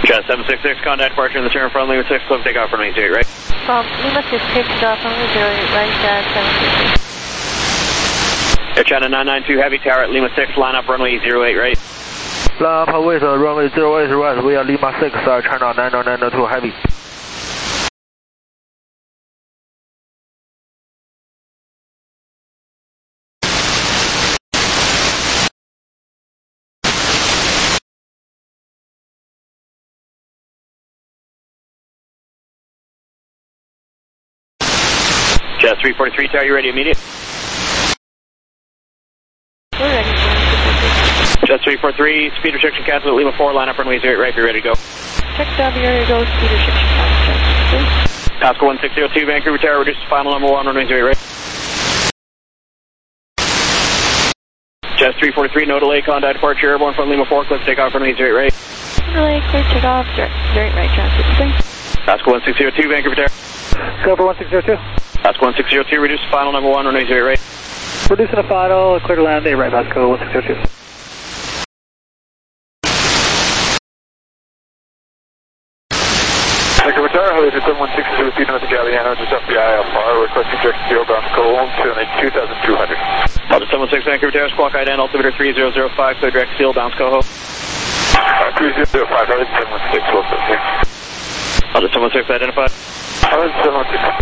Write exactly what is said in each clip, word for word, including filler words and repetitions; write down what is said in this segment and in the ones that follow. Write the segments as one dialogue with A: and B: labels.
A: Jet seven six six, contact departure in the turn from Lima six, close takeoff runway zero eight right.
B: From Lima six six, off runway zero eight right, Jet seven six six.
A: Air China nine nine two, heavy tower at Lima six, line up runway zero eight right.
C: Line up with uh, runway zero eight right, we are Lima six, Air China nine nine two, heavy.
A: Jet three forty-three, tower, you ready immediate?
B: We're ready.
A: Jet three forty-three, speed restriction cancel at Lima four, line up runway zero eight right, be ready to go.
B: Check down the area, go, speed restriction cancel.
A: Pascal one six zero two, Vancouver tower, reduce to final number one, runway zero eight right. Jet three forty-three, no delay, contact departure, airborne from Lima four, clear takeoff runway zero eight right.
B: Delay, clear takeoff, zero eight right, transfer spring.
A: Pascal one six zero two, Vancouver tower.
C: Silver one six zero two.
A: Pascal one six zero two, reduce to final number one, runway zero eight right.
C: Reducing to final, clear to land, eight right, Pascal one six zero two.
D: Vancouver tower, Holy seven one six zero two, North Galliano, just F B I Alpha, requesting direct field bound Cologne to two thousand two hundred.
A: Delta seven one six, Vancouver tower, squawk I D N, altimeter three zero zero five, clear direct field, bounce Coho.
D: Uh, three zero zero five, Holy seven one six, Delta
A: seven one six identified.
D: Holy seven one six.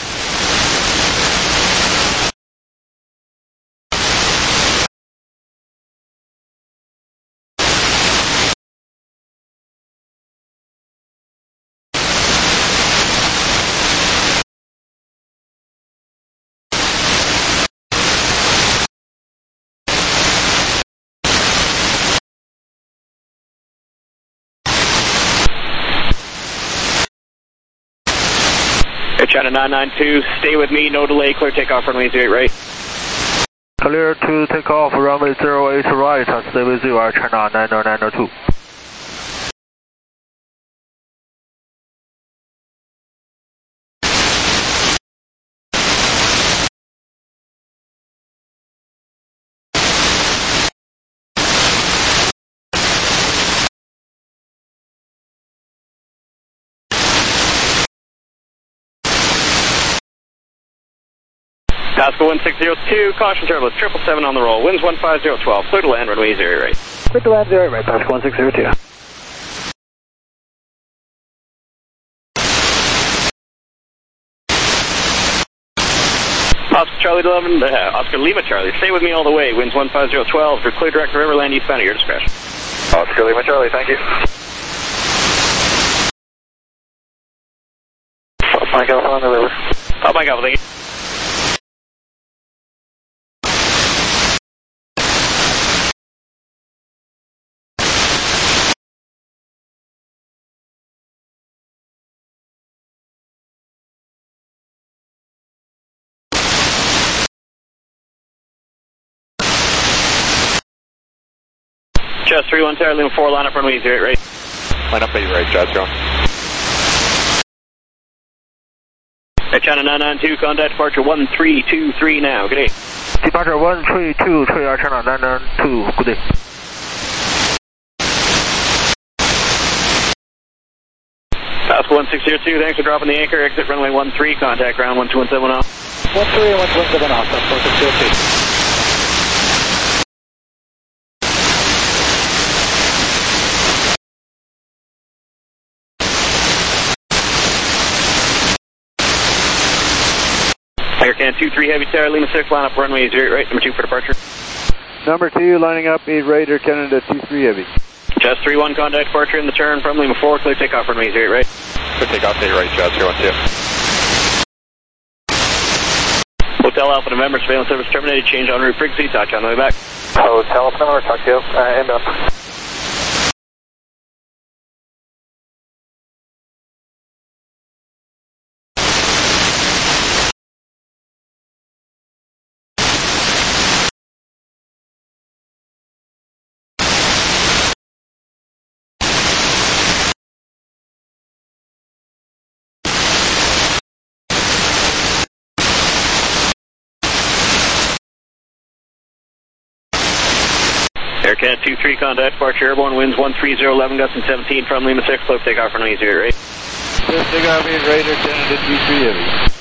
A: Air China nine nine two, stay with me, no delay, clear takeoff runway zero eight right.
C: Clear to take off runway zero eight right, stay with you, Air China nine nine two.
A: Pascal one six zero two, caution turbulence, triple seven on the roll, winds one five zero twelve, clear to land runway zero eight right.
C: Clear to land zero eight right, Pascal one six zero two.
A: Oscar Charlie eleven, uh, Oscar Lima Charlie, stay with me all the way, winds one five zero twelve, for clear direct Riverland eastbound at your discretion.
D: Oscar Lima Charlie, thank you. Mike Alpha on the river.
A: Oh, Mike Alpha, thank you. Just three one tower, Lima four, line up runway zero eight right.
D: Line up eight right, Jazz going.
A: Air China nine nine two, contact departure one three two three now, good day.
C: Departure one three two three, Air China nine nine two, good day.
A: Pascal one six zero two, thanks for dropping the anchor, exit runway one three, contact ground one two one seven off.
C: one three one two one seven off, that's one six zero two.
A: Aircan two three heavy tower, Lima six, line up runway zero eight right, number two for departure.
E: Number two, lining up eight right, Air Canada two three heavy.
A: Just three one, contact departure in the turn from Lima four, clear takeoff runway zero eight right.
D: Clear takeoff eight right, Jazz zero one two.
A: Hotel Alpha November, surveillance service terminated, change en route frequency, talk to you on the way back.
D: Hotel Alpha November, talk to you, uh, inbound.
A: Air Canada two three, contact departure airborne, winds one three zero, eleven gusts and seventeen from Lima six, close takeoff runway zero eight.
E: Clear takeoff eight Raider Canada two three heavy.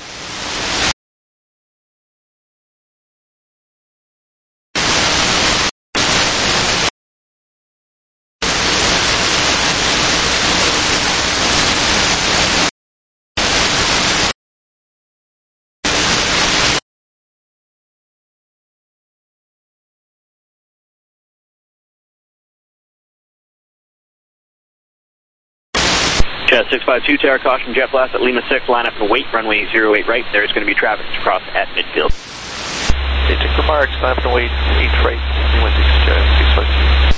A: Jet six five two, tower caution, jet blast at Lima six, line up and wait, runway zero eight right. There's going to be traffic to cross at midfield.
D: They took the marks, line up and wait, eight right, Lima six, six five two.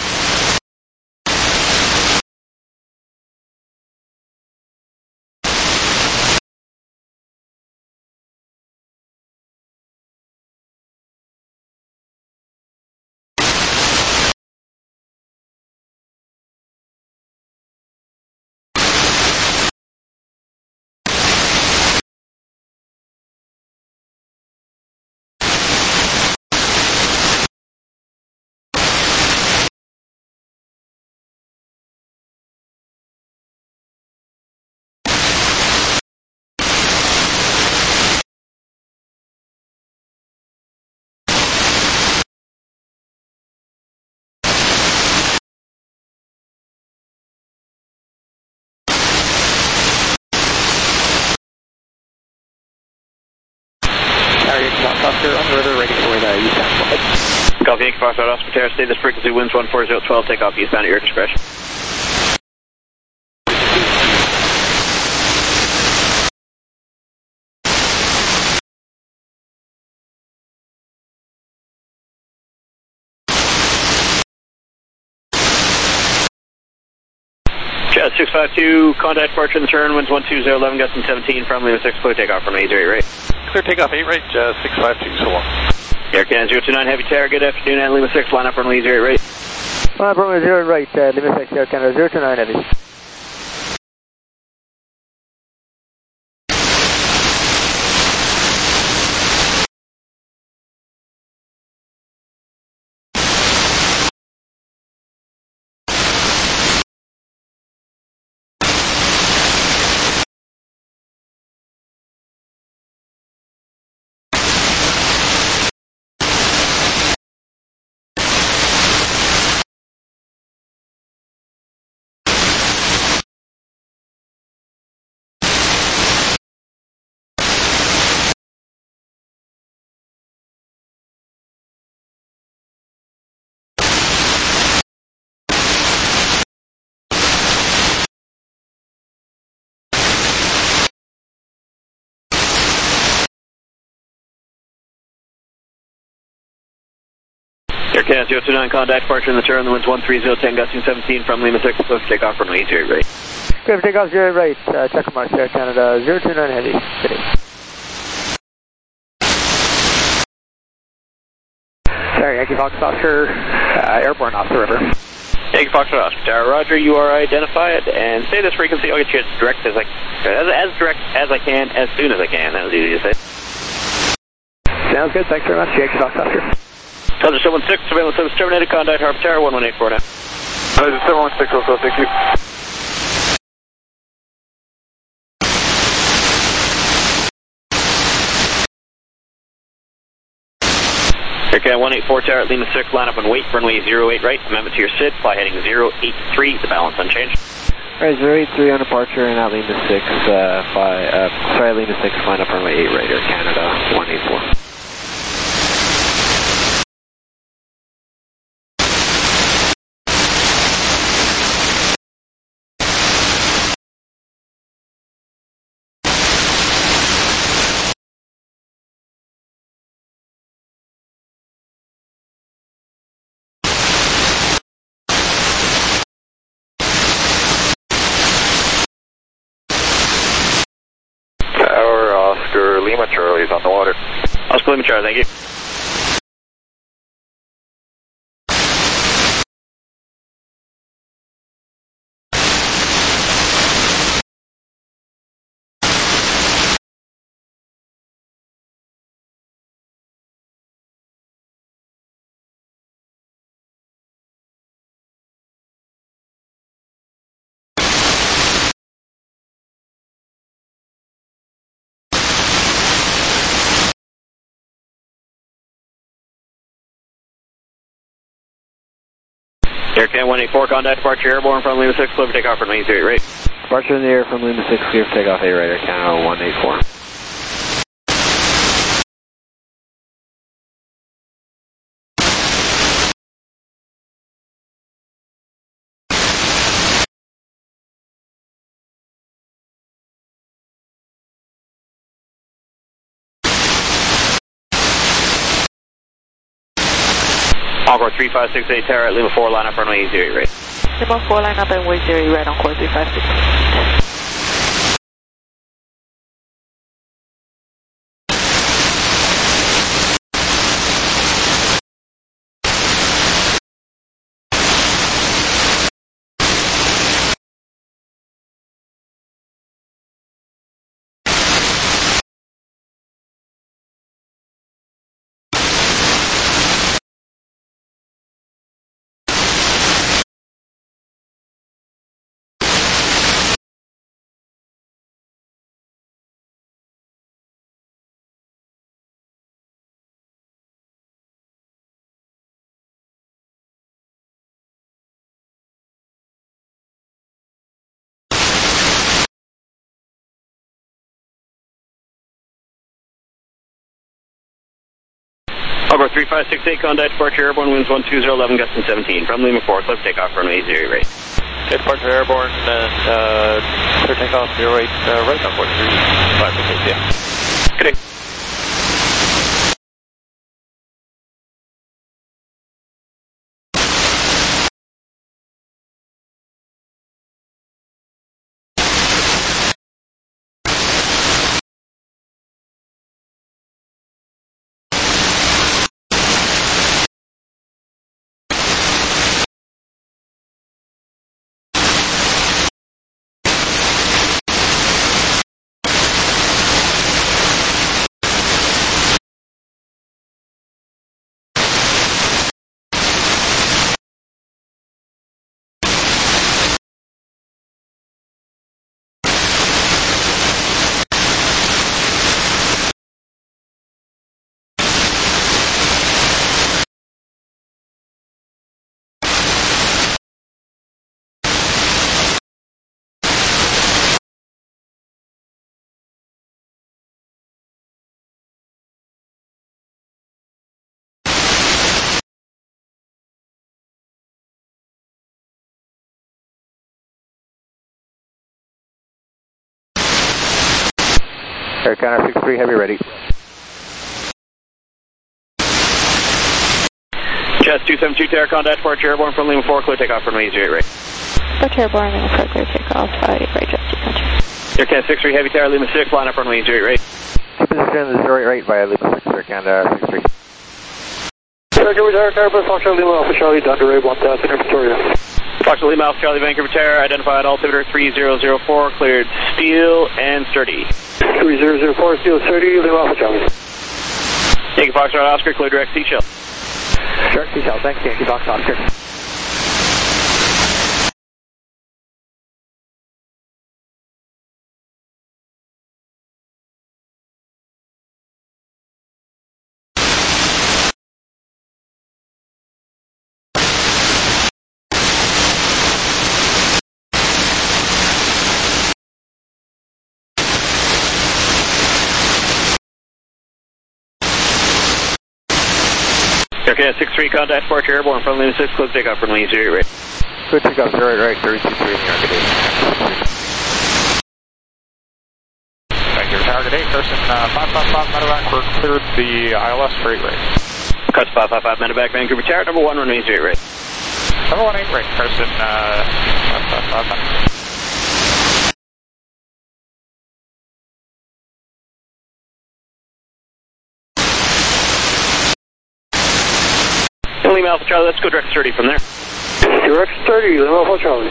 D: Officer on the river, ready for the eastbound flight.
A: Copy, Yankee Foxtrot, Oscar Terra, stay this frequency, winds one four zero, twelve, take off eastbound at your discretion. Jet six five two, contact departure in the turn, winds one two zero, eleven gusts and seventeen from Lima six, clear takeoff from eight zero eight right.
D: Clear takeoff eight right, uh, six five two, so long.
A: Air Canada zero two nine, heavy tower, good afternoon, and Lima six, line up runway zero eight right.
E: Line up runway zero right, uh, Lima six, Air Canada zero two nine heavy.
A: Air Canada zero two nine, contact departure in the turn, the winds one three zero, ten gusting seventeen from Lima six, close takeoff runway zero eight right.
E: Clear takeoff zero eight right, uh, check marks, Air Canada zero two nine heavy, city. Sorry, Yankee Fox Oscar, uh, airborne off the river.
A: Yankee Fox Oscar Tower, Roger, you are identified, and stay this frequency, I'll get you as direct as I, as, as direct as I can, as soon as I can, that was easy to say.
E: Sounds good, thanks very much, Yankee Fox Oscar.
A: Subject seven one six, surveillance service terminated, contact Harbor Tower one one eight four now.
D: Subject seven one six, also, thank you.
A: Air Canada one eight four Tower at Lima six, line up and wait, runway zero eight right, amendment to your S I D, fly heading zero eight three, the balance unchanged.
C: Alright, zero eight three on departure and at Lima six, uh, fly, uh, sorry, Lima six, line up runway eight right, Air Canada one eight four.
D: Tower Oscar Lima Charlie is on the water.
A: Oscar Lima Charlie, thank you. Air Can one eight four, contact departure airborne from Lima six, clear for takeoff from eight zero eight, right.
C: Departure in the air from Lima six, clear for takeoff, eight right, Air Canada one eight four.
A: Encore three five six eight, Terra at Lima four, line up runway eight zero eight, right.
B: Lima four, line up and wait zero, right, Encore three five six eight.
A: Encore three five six eight, contact departure airborne, winds one two zero, eleven, gusting seventeen, from Lima four, clear for takeoff, runway eight zero eight, right.
D: Okay, departure airborne, and uh, clear takeoff, zero eight, uh, right, Encore three five six eight, yeah.
A: Good day.
E: Air Canada six three, heavy ready.
A: Chest two seven two, Terra, contact departure airborne from Lima four, clear takeoff from eight zero eight, right.
B: Departure airborne, Lima four, clear takeoff, uh, eight right, just two country.
A: Air Canada six three, heavy Terra, Lima six, line up runway eight zero eight, right.
E: Keep position in the zero eight right via Lima six, Air Canada six three.
D: Roger, Air Canada, Fox Charlie, Lima Alpha Charlie, Doctor Ray, one thousand, in Victoria.
A: Fox Lima Alpha Charlie, Vancouver Terra, identified altimeter three zero zero four, cleared steel and sturdy.
D: three zero zero four, steel thirty, Lima Alpha Charlie.
A: Yankee Foxtrot Oscar, clear direct seashell.
E: Direct seashell, thanks, Yankee Fox Oscar.
A: Okay, six three, contact departure airborne from Lima six, close takeoff from Lima zero right.
E: Good takeoff, zero right, right, thirty-two three in the Arcade.
D: Thank you, Tower eight, Carson, uh, five five five, medevac, we're cleared the I L S for eight right.
A: Cuts five five five, medevac, Vancouver Tower, number one, runway zero right.
D: Number one eight right, Carson, uh, five five five, medevac.
A: Lima Alpha Charlie, let's go direct thirty from there.
D: Direct thirty, Lima Alpha Charlie.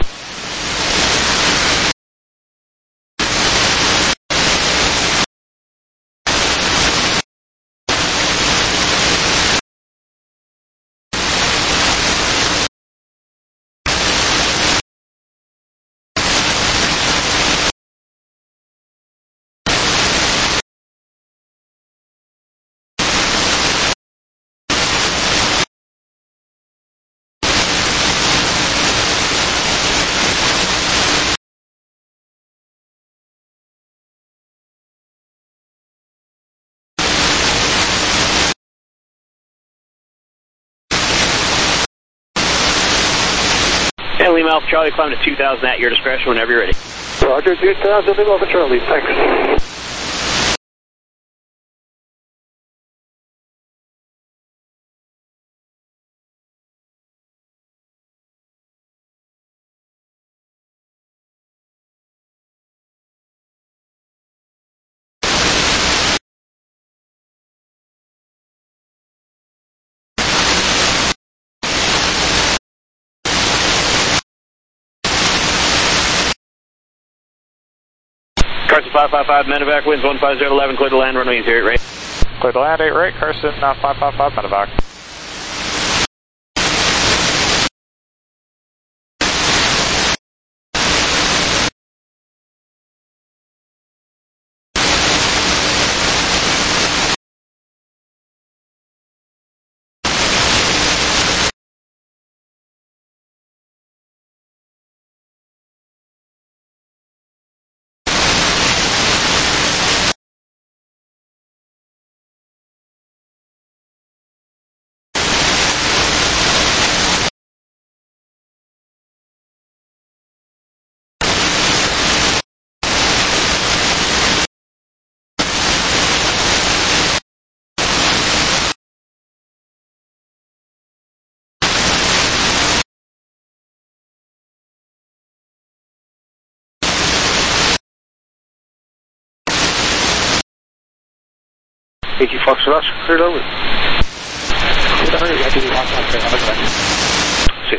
A: Lima Alpha Charlie, climb to two thousand at your discretion whenever you're ready.
D: Roger, two thousand Lima Alpha Charlie, thanks.
A: Carson five five five, medevac, winds one five zero eleven, clear to land, runway zero eight right.
E: Clear to land, eight right, Carson, uh, five five five, medevac.
D: Thank you, Foxtrot, cleared over.
A: Six.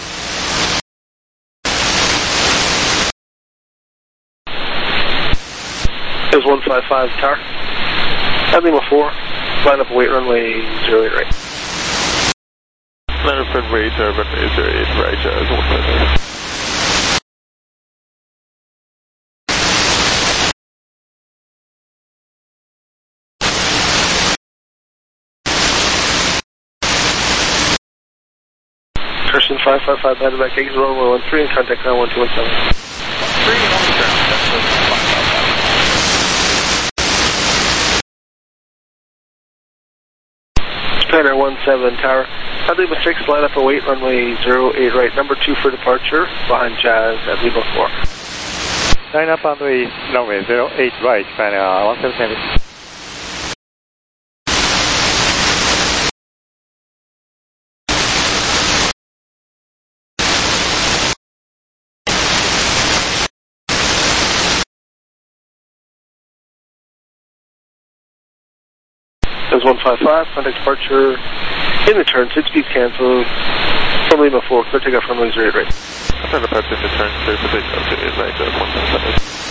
D: There's one five five, tower. At Lima four, line up weight runway zero eight right.
F: Line up runway zero eight right, uh, one five five.
D: Carson five five five, medevac, exit runway one three, and contact nine one two one seven.
F: Three on the ground, that's five five five.
D: Japan Air one seven, tower. At Lima six, line up await runway zero eight right, number two for departure, behind Jazz at Lima four.
E: Line up on the runway zero eight right, Japan Air one seven Heavy.
D: There's one five five, contact departure in the turn, six speed cancel from Lima four, clear takeoff runway zero eight right.
F: Turn departure in the turn, clear for takeoff zero eight right, uh, one five five.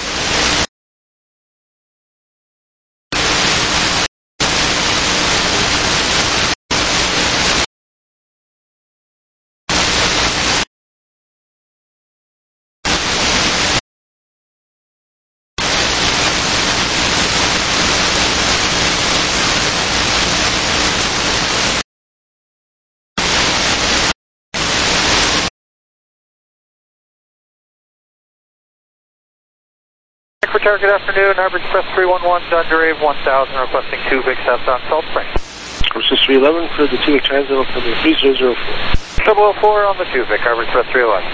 E: For tower, good afternoon, Harbor Express three one one, Dodger Ave one thousand, requesting two Vic southbound Salt Spring.
D: Versus three eleven, clear the two Vic transit, will come in three zero zero four.
E: double oh four on the two Vic, Harbor Express three eleven.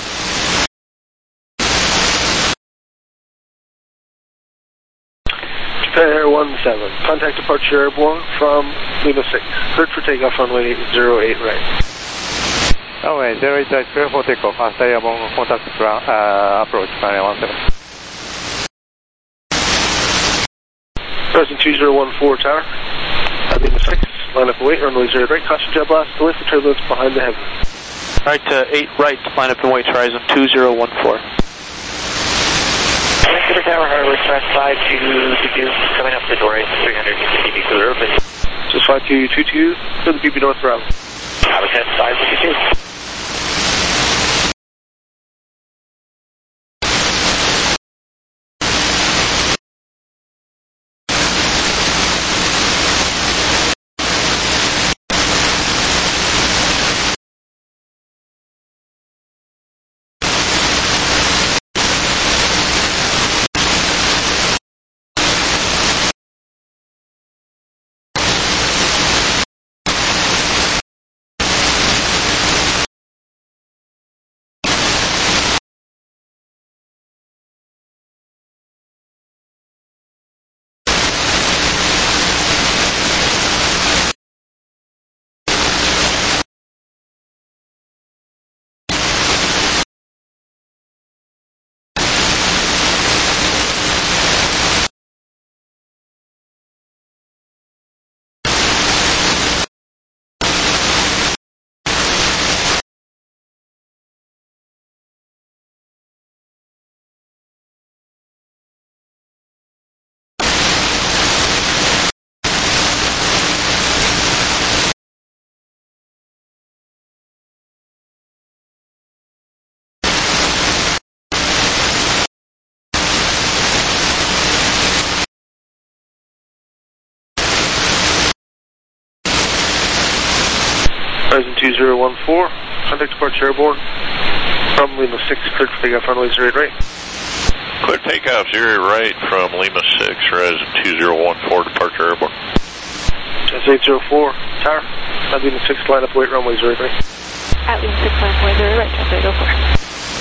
D: Japan Air one seven, contact departure airborne from Lima six, cleared for takeoff runway zero eight right.
E: Runway zero eight right, clear for takeoff, after airborne contact ground, uh, approach, Japan Air one seven.
D: Present two zero one four, tower. At Lima six, line up await, runway zero right, caution jet blast, delay for turbulence behind the heavy.
G: Right to eight right, line up and wait, horizon two zero one four.
A: Vancouver Tower, Harbor Express five two two two, coming up the door, three hundred fifty feet to the roof.
D: Just five two two two, to the P P North Bravo.
A: Harbor Test five two two.
D: Horizon two zero one four, contact departure airborne. From Lima six, cleared for takeoff runway zero eight right.
F: Clear takeoff zero right from Lima six, Horizon two zero one four, departure airborne.
D: That's eight zero four, tower. At Lima six, line up, wait, runway zero eight right.
B: At Lima six, line up, wait, zero eight right, Delta eight oh four.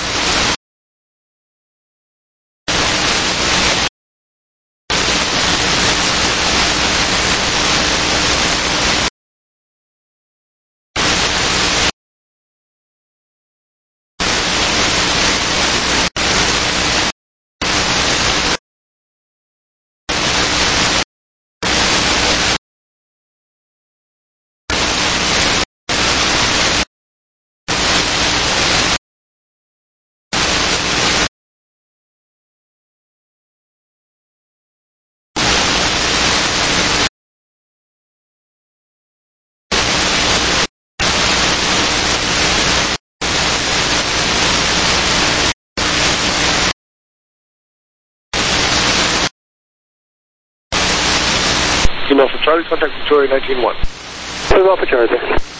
D: Email for Charlie, contact Victoria nineteen one.
E: Email for Charlie.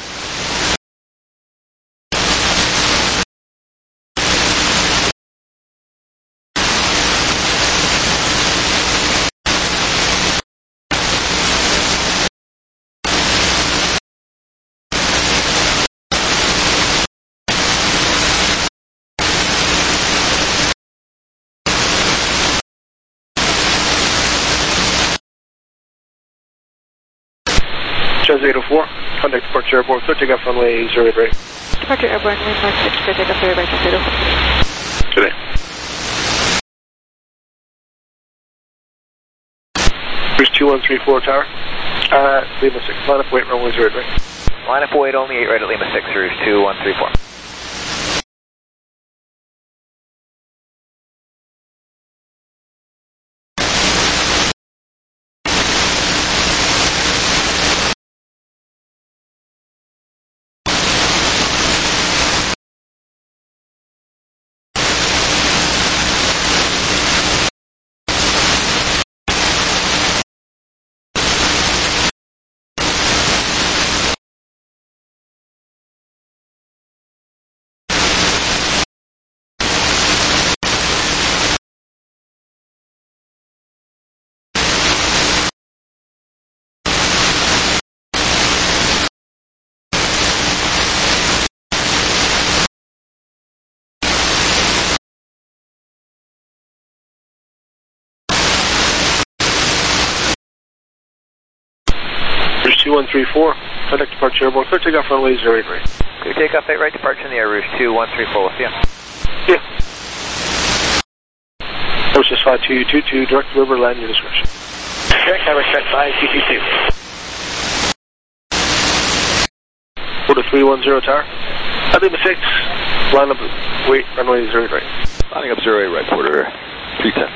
D: Jazz eight oh four, contact departure airborne, clear takeoff runway zero eight right.
B: Departure airborne, Lima six, clear takeoff zero right, Delta eight oh four.
D: Today. Here's two one three four, tower. Uh, Lima six, line up, wait, runway zero eight right.
C: Line up, wait, only eight right at Lima six, Rouge two one three four.
D: two one three four, contact departure airborne, clear takeoff runway zero eight right.
C: Clear takeoff eight right, departure in the air, Rouge two one three four, with you.
D: Yeah. Process five two two two, direct river, land your discretion.
A: Direct tower, set five two two two.
D: Order three one zero, tower. At Lima six, line up, wait, runway zero eight right.
F: Lining up zero eight right, Porter three ten.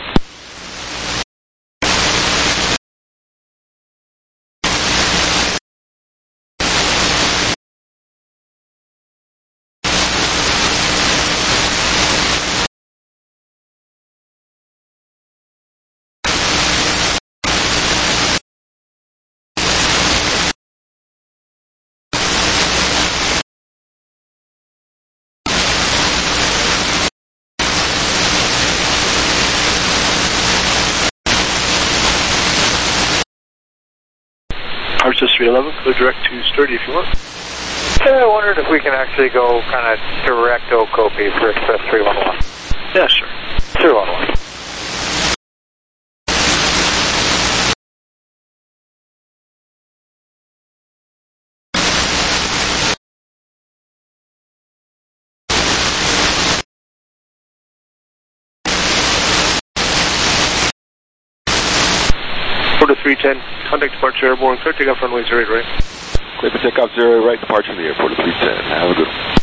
D: R S S three eleven, go direct to Sturdy if you want.
E: Yeah, I wondered if we can actually go kind of direct Okopi for Express three one one.
D: Yeah, sure.
E: three one one.
D: Order three ten, contact departure airborne, clear takeoff runway zero eight right.
F: Clear for takeoff zero eight right, departure in the airport of three ten. Have a good one.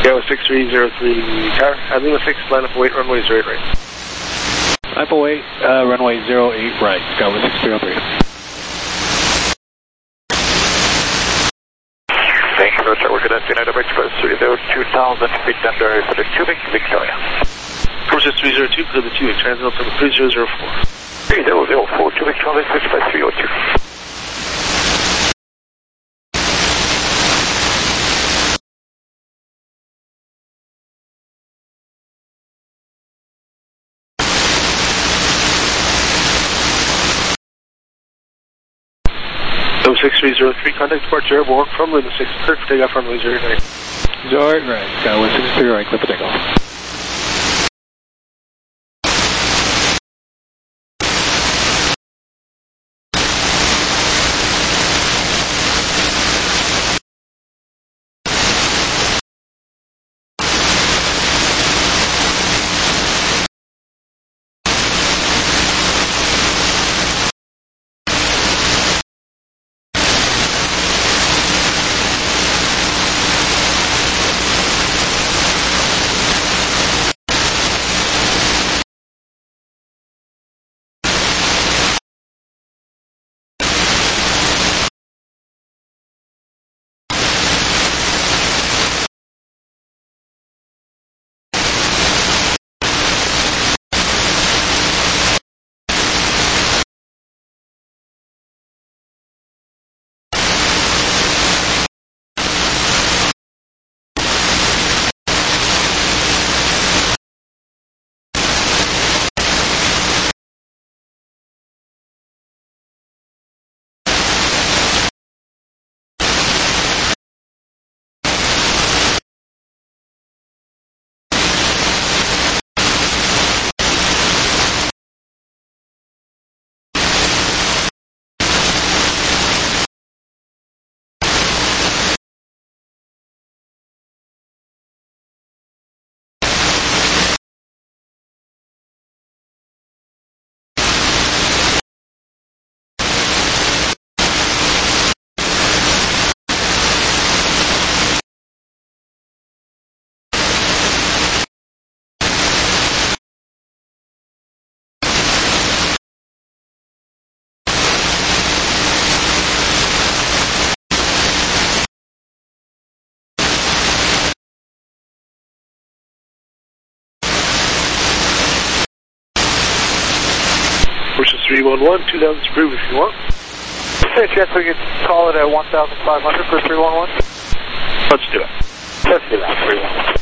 D: Skywa six three zero three, Tower. At Lima six, line up and wait, runway zero eight right.
C: Line up and wait, uh, runway zero eight right, Skywa six zero three.
H: Thank you, Roger. We're going to United Express three zero two thousand feet under for the Cubic Victoria.
D: Process three zero two, clear the two eight, transit altimeter three zero zero four.
H: three zero zero four, Cubic Charlie, switch by three zero two.
D: six three zero three, contact departure airborne from Lima six, clear for takeoff runway zero eight right.
C: zero eight right, Skywa six three right, clear for takeoff.
D: three one one, two thousand to prove if you want.
H: Hey, yes, we can call it at one thousand five hundred for three one one.
D: Let's do it.
H: Let's do that, three one one.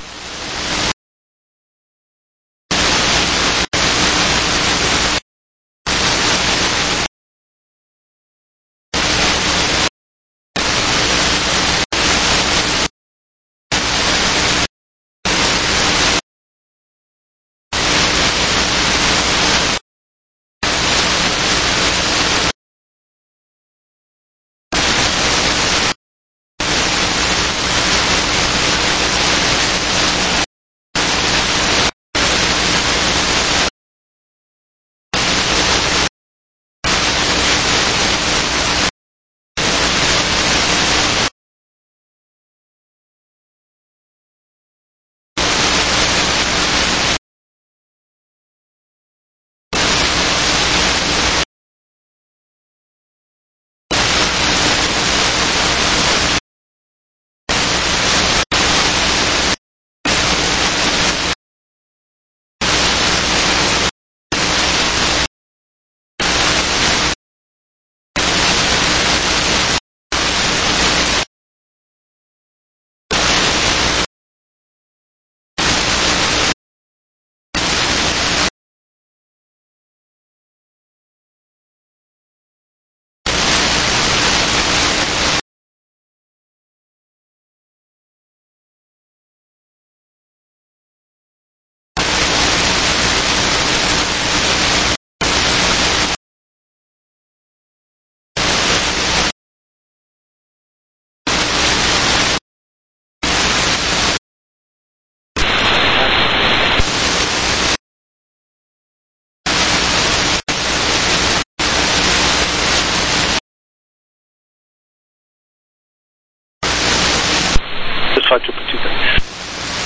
D: Five triple two, thanks.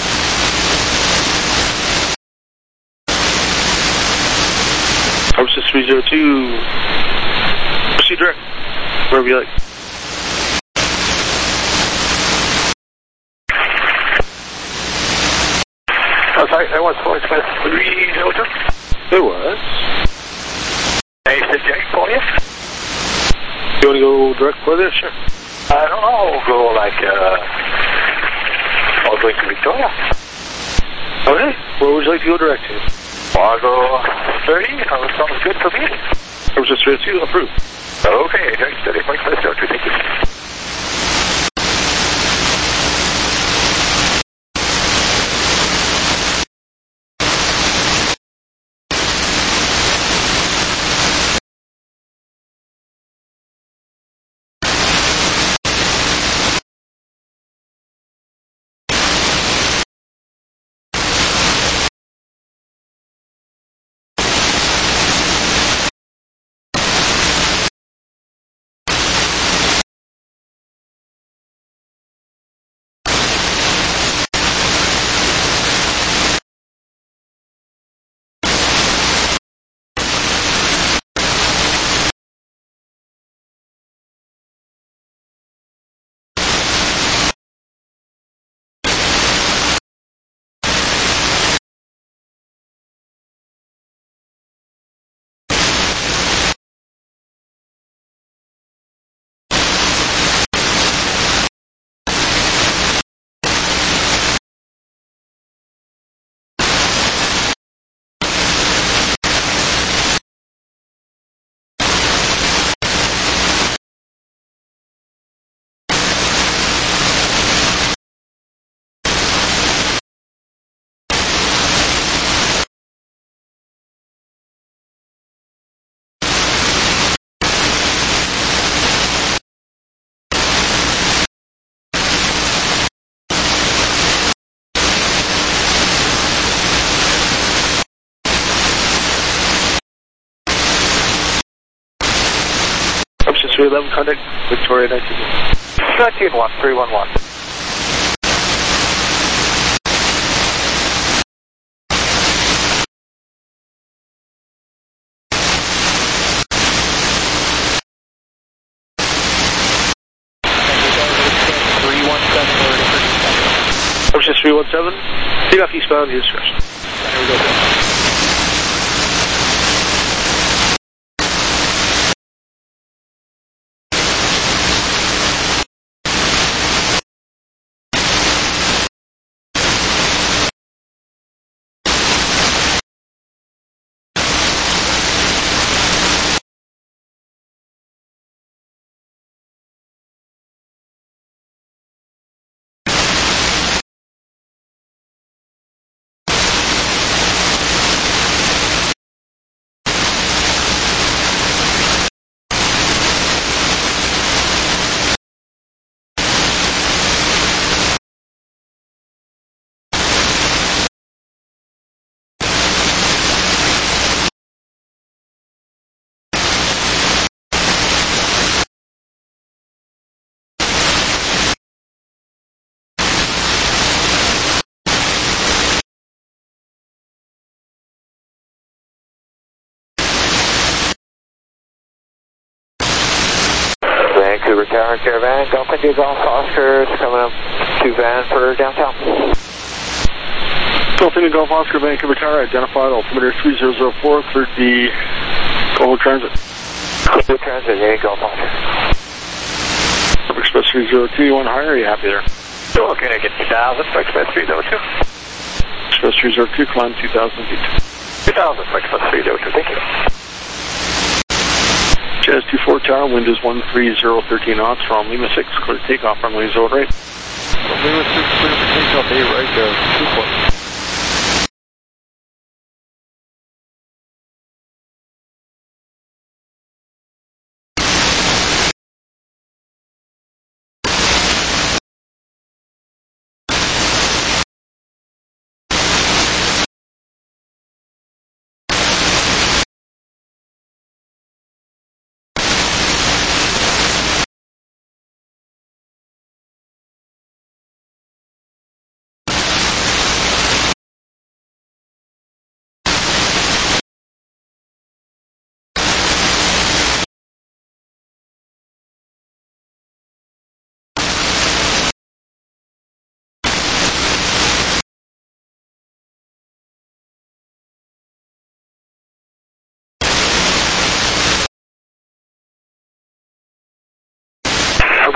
D: zero two. Proceed direct. Wherever you like.
H: Oh, sorry, I was four express three zero two.
D: There was.
H: Hey, six J, for you.
D: You want to go direct for this? Sure.
H: I don't know, I'll go like, uh, I'll go to Victoria.
D: Okay, where would you like to go direct to?
H: I'll go thirty, that sounds good for me.
D: I was just ready to approve.
H: Okay, direct thirty point five zero two, thank you.
D: three eleven, contact Victoria nineteen one.
H: nineteen one, three one one. three one seven,
D: Ocean three one seven, take off eastbound, use discretion. There we go.
H: Vancouver Tower Caravan, Golf India Golf Oscar coming up to van for downtown.
D: Golf India Golf Oscar, Vancouver Tower, identified altimeter three zero zero four, cleared the Global Transit.
H: Global Transit, yeah, Golf Oscar.
D: Express three zero two, you want higher, are you happy there?
H: Okay, I get two thousand, Express three zero two.
D: Express three zero two, climb two thousand feet.
H: two thousand, Express three zero two, thank you.
D: Jazz two four Tower, wind is one three zero, thirteen knots from Lima six, clear takeoff, runway zero right.
E: Lima six, clear for takeoff, eight right, uh, two four.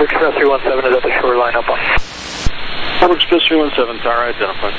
H: Express three one seven is at the shoreline up on.
D: Public Express three one seven, tower identified.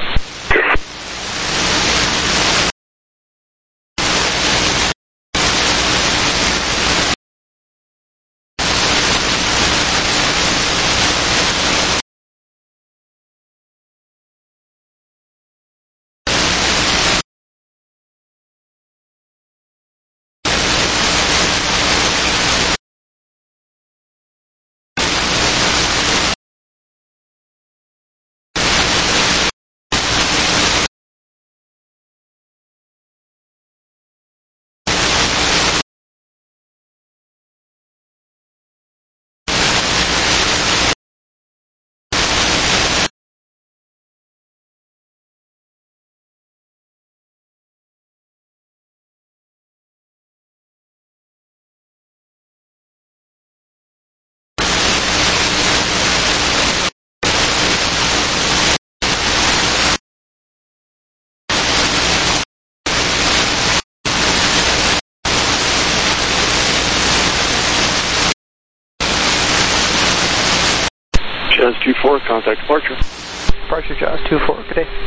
D: Jazz two four, contact departure.
G: Departure Jazz two four, good day.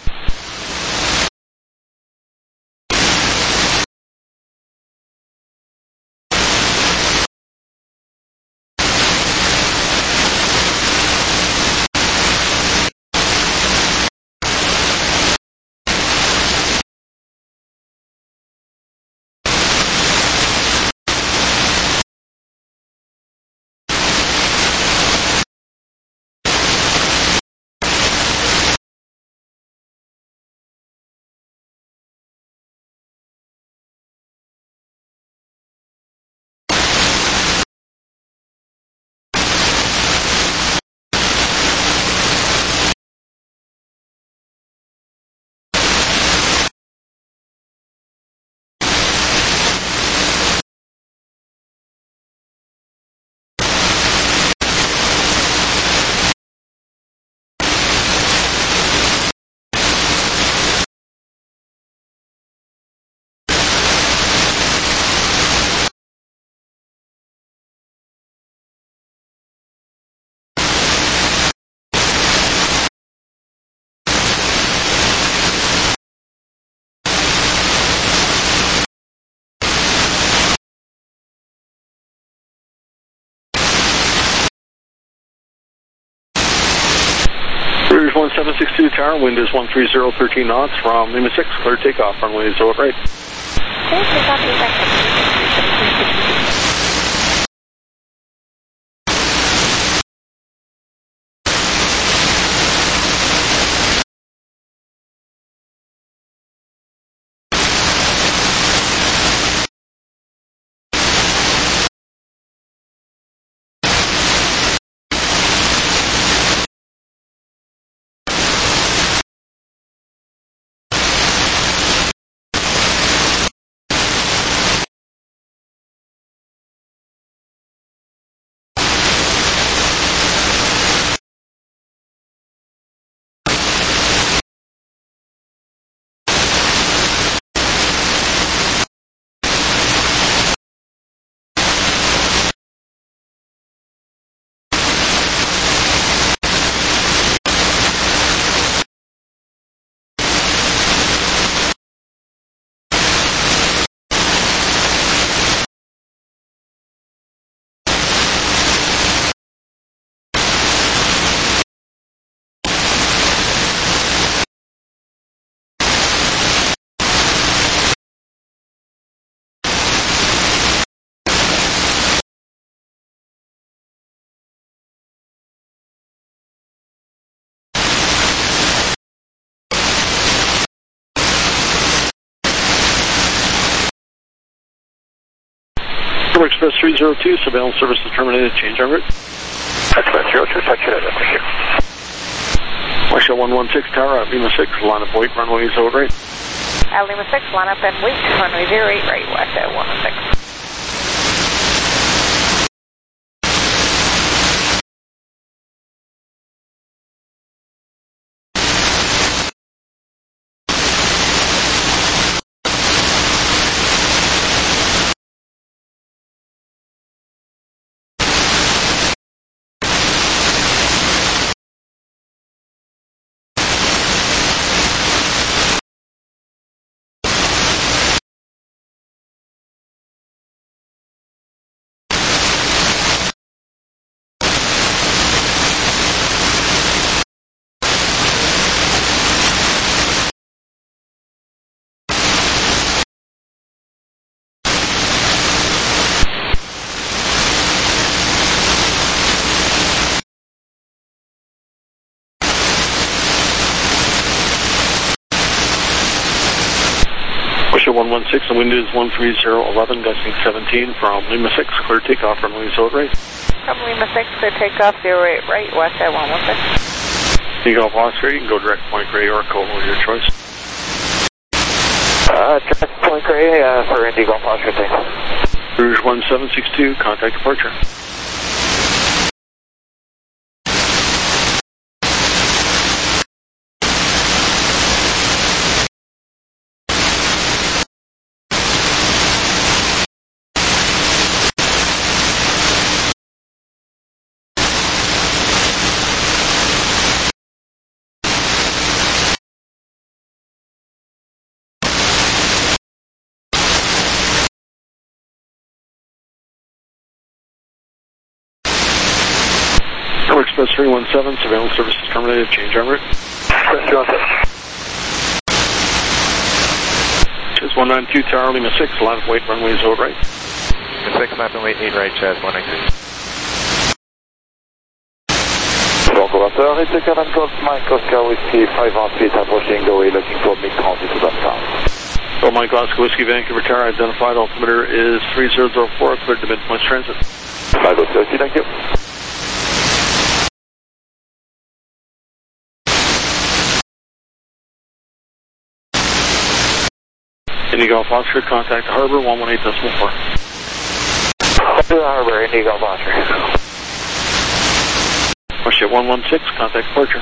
D: Rouge one seven six two tower, wind is one three zero, thirteen knots from Lima six, clear takeoff, runway zero right.
B: Okay, take off your second.
D: Express three zero two, surveillance service is terminated, change en route.
H: Express zero two, touch it at thank you.
D: Marshall one one six tower at Lima six, line up wait, runway zero right.
B: At Lima six, line up and wait, runway zero eight right, west at one one six.
D: Russia one one six, the wind is one three zero one one, gusting seventeen from Lima six, clear takeoff from Louis Zone right.
B: From Lima six, clear takeoff, zero eight right, west at one one six.
D: Eagle Oscar, you can go direct Point Grey or Cole, your choice.
H: Uh, direct Point Grey uh, for Indigo Oscar, thanks.
D: Rouge one seven six two, contact departure. Express three one seven, surveillance services terminated, change en route. Chaz one nine two, Tower Lima six, line of weight, runway zero right.
E: Lima six, line of weight, eight right, Chaz one nine two.
H: Conservateur, it's a Cannon Golf Mike Oscar Whiskey, five one feet approaching the way, looking for mid-transit to downtown.
D: So Mike Oscar Whiskey, Vancouver Tower, identified, altimeter is three zero zero four, cleared to midpoint transit.
H: five Oscar, thank you.
D: Indigo Oscar, contact Harbor, one one eight decimal four.
H: To the Harbor, Indigo Oscar.
D: Russia one one six, contact departure.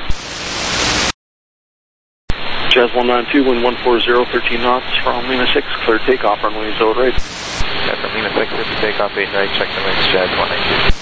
D: Jazz one nine two, wind one four zero, thirteen knots from Lima six, clear takeoff, runway zero right.
E: Yeah, from Lima six, clear to takeoff, eight right, check the winds, Jazz one nine two.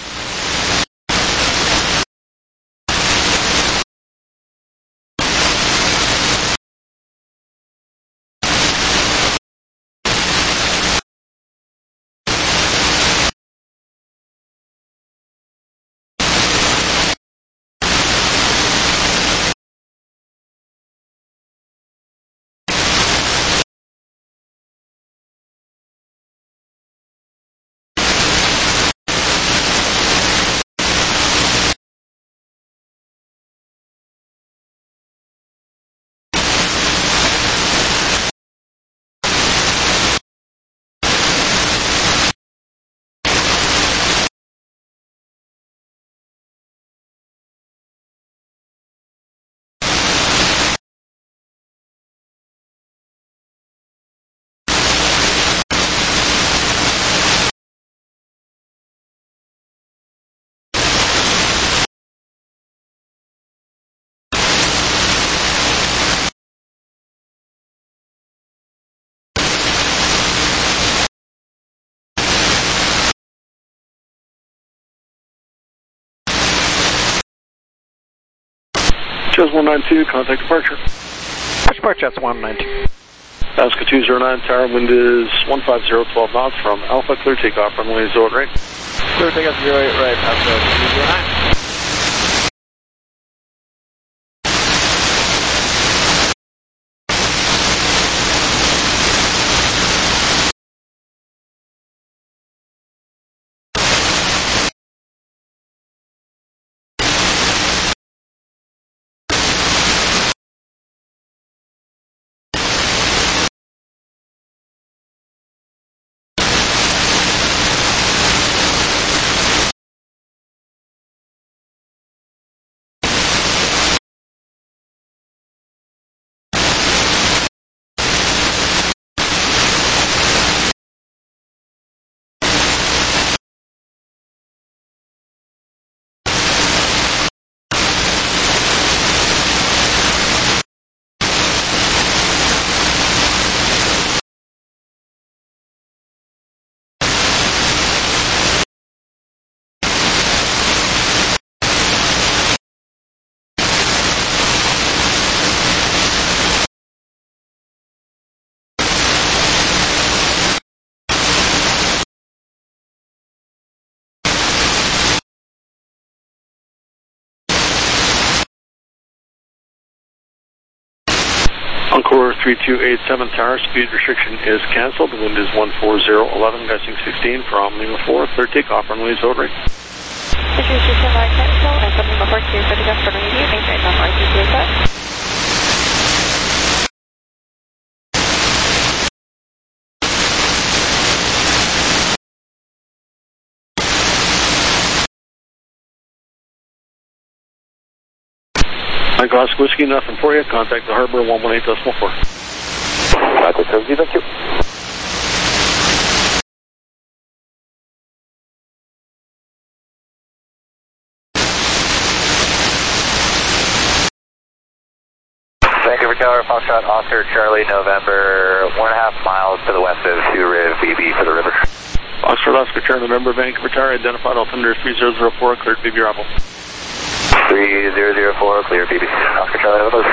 D: Chaz one nine two, contact departure.
C: Depart Jazz one nine two.
D: Alaska two zero nine, Tower, wind is one five zero, twelve knots from Alpha, clear takeoff, runway zero right.
C: Clear takeoff, zero eight right, Alaska two zero nine.
D: Encore three two eight seven, Tower, speed restriction is cancelled. The wind is one four zero one one, gusting sixteen from Lima four, clear takeoff, runway zero right.
B: Restriction line cancel, and from Lima four, clear for takeoff for radio, eight right on R T T S.
D: Mike Oscar Whiskey, nothing for you. Contact the harbor one one eight decimal four.
H: Right, thank you.
I: Vancouver Tower, Foxtrot, Oscar, Charlie, November, one and a half miles to the west of Two Riv, B B for the river.
D: Foxtrot, Oscar, Charlie, November, Vancouver Tower, identified altimeter three zero zero four, cleared B B Bravo.
I: three zero zero four, clear B B. Oscar, Charlie, November.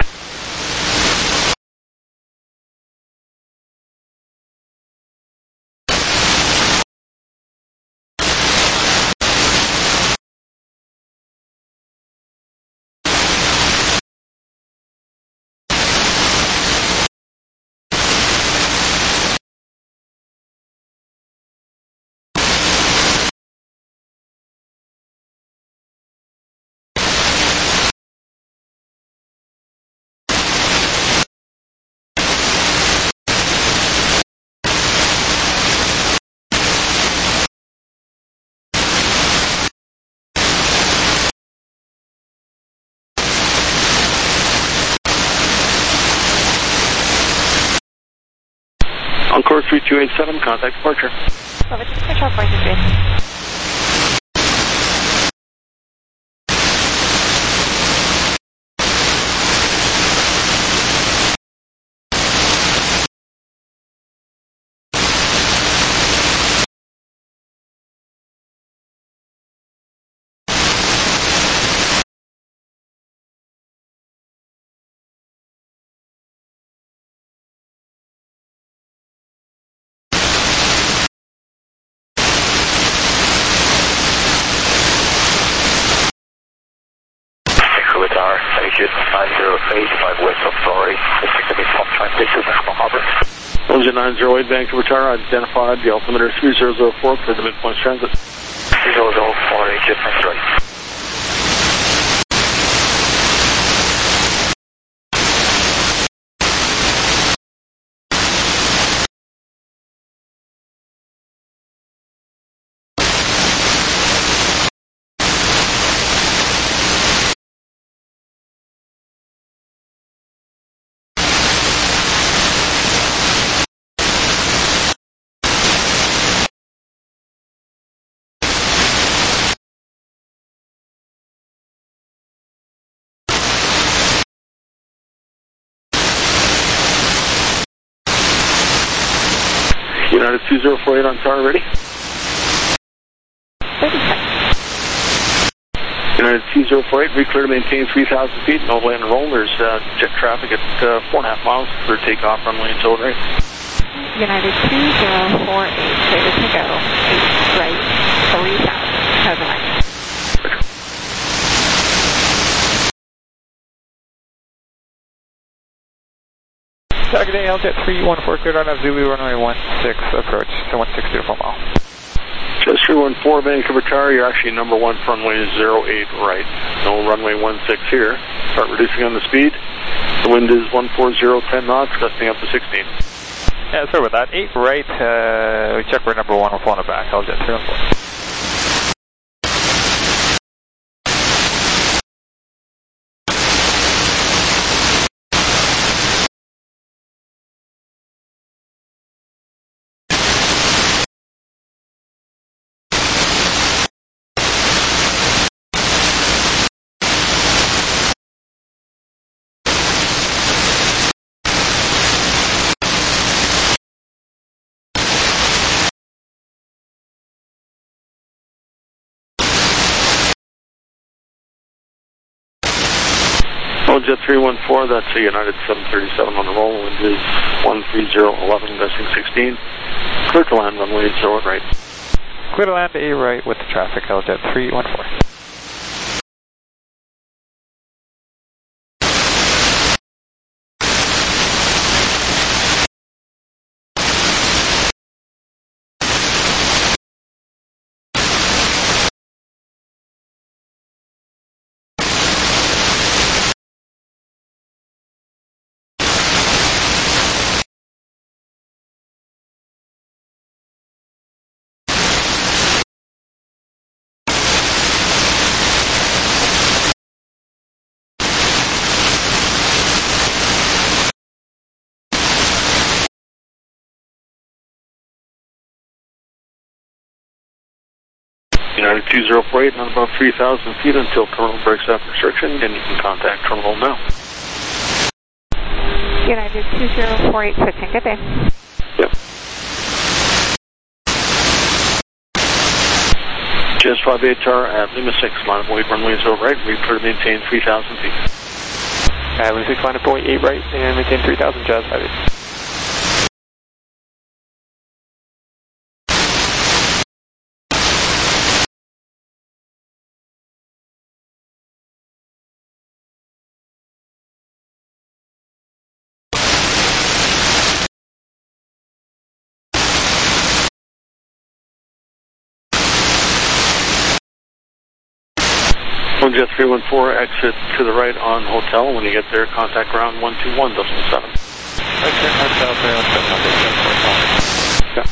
D: Encore three two eight seven, contact departure.
B: Over to control point, Jason.
I: nine zero eight, five west of Sorry.
D: Engine nine zero eight, Vancouver Tower, identified the altimeter three zero zero four for the midpoint transit.
I: three zero zero four, H S right.
D: United two zero four eight on tower, ready? United two zero four eight, we clear to maintain three thousand feet, no land and roll. There's uh, jet traffic at uh, four and a half miles for takeoff, runway and zone right.
B: United two zero four eight, clear to go, eight right, three thousand, have a nice.
E: Targeting L J three one four, cleared on F Zulu, runway one six, approach to one six zero four mile.
D: Just three one four, Vancouver Tower, you're actually number one for runway zero eight right. No runway one six here. Start reducing on the speed. The wind is one four zero, ten knots, gusting up to sixteen.
E: Yeah, sorry about that. eight right, uh, we check for number one, we're pulling it back, L J three one four.
D: Jet three one four, that's a United seven thirty-seven on the roll. Wind is one three zero eleven, gusting sixteen. Clear to land, runway zero right.
E: Clear to land, A right with the traffic, L J three one four.
D: United two zero four eight, not above three thousand feet until terminal breaks after restriction, and you can contact terminal now.
B: United two zero four eight, switching. Good day.
D: Yep. Jazz five eight Tower at Lima six, line up point runway zero right, we clear to maintain three thousand feet.
G: Uh, Lima six, line up point eight right, and maintain three thousand, Jazz five eight.
D: One Jet three one four, exit to the right on hotel. When you get there, contact ground one two one decimal seven.
G: Exit hotel, ground seven hundred,
D: yeah.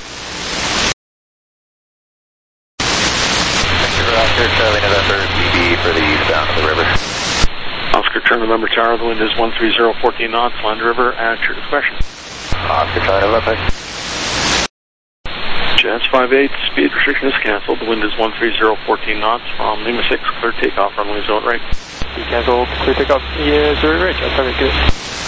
I: Oscar, Charlie November, B B for the eastbound of the river.
D: Oscar, turn November Tower, the wind is one three zero, fourteen knots, land river at your discretion.
I: Oscar, Charlie November.
D: Jazz five eight, speed restriction is canceled. The wind is one three zero, fourteen knots from Lima six, clear takeoff, runway zero right.
G: You canceled, clear takeoff, yeah, zero right, Jazz five eight, good.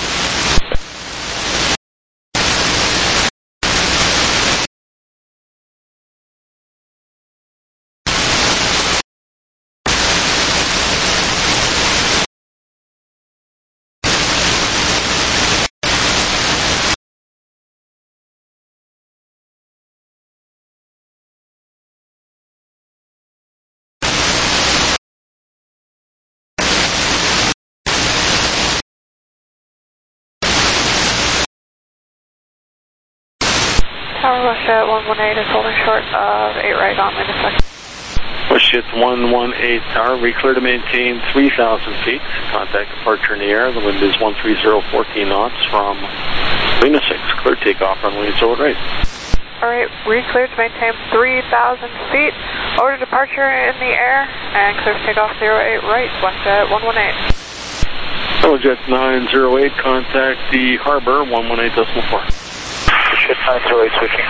B: Tower Westjet one one eight is holding short of eight right on Lima six.
D: Westjet one one eight Tower, we clear to maintain three thousand feet. Contact departure in the air. The wind is one three zero, fourteen knots from Lima six, clear takeoff, runway zero right.
B: Alright, we clear to maintain three thousand feet. Order departure in the air and clear to take off zero eight right, Westjet one one eight.
D: Jet nine zero eight, contact the harbor, one one eight decimal four.
I: Jet nine zero eight switching.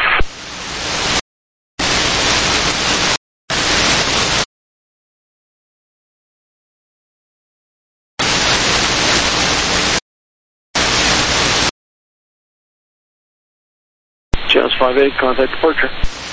D: Jazz five eight, contact departure.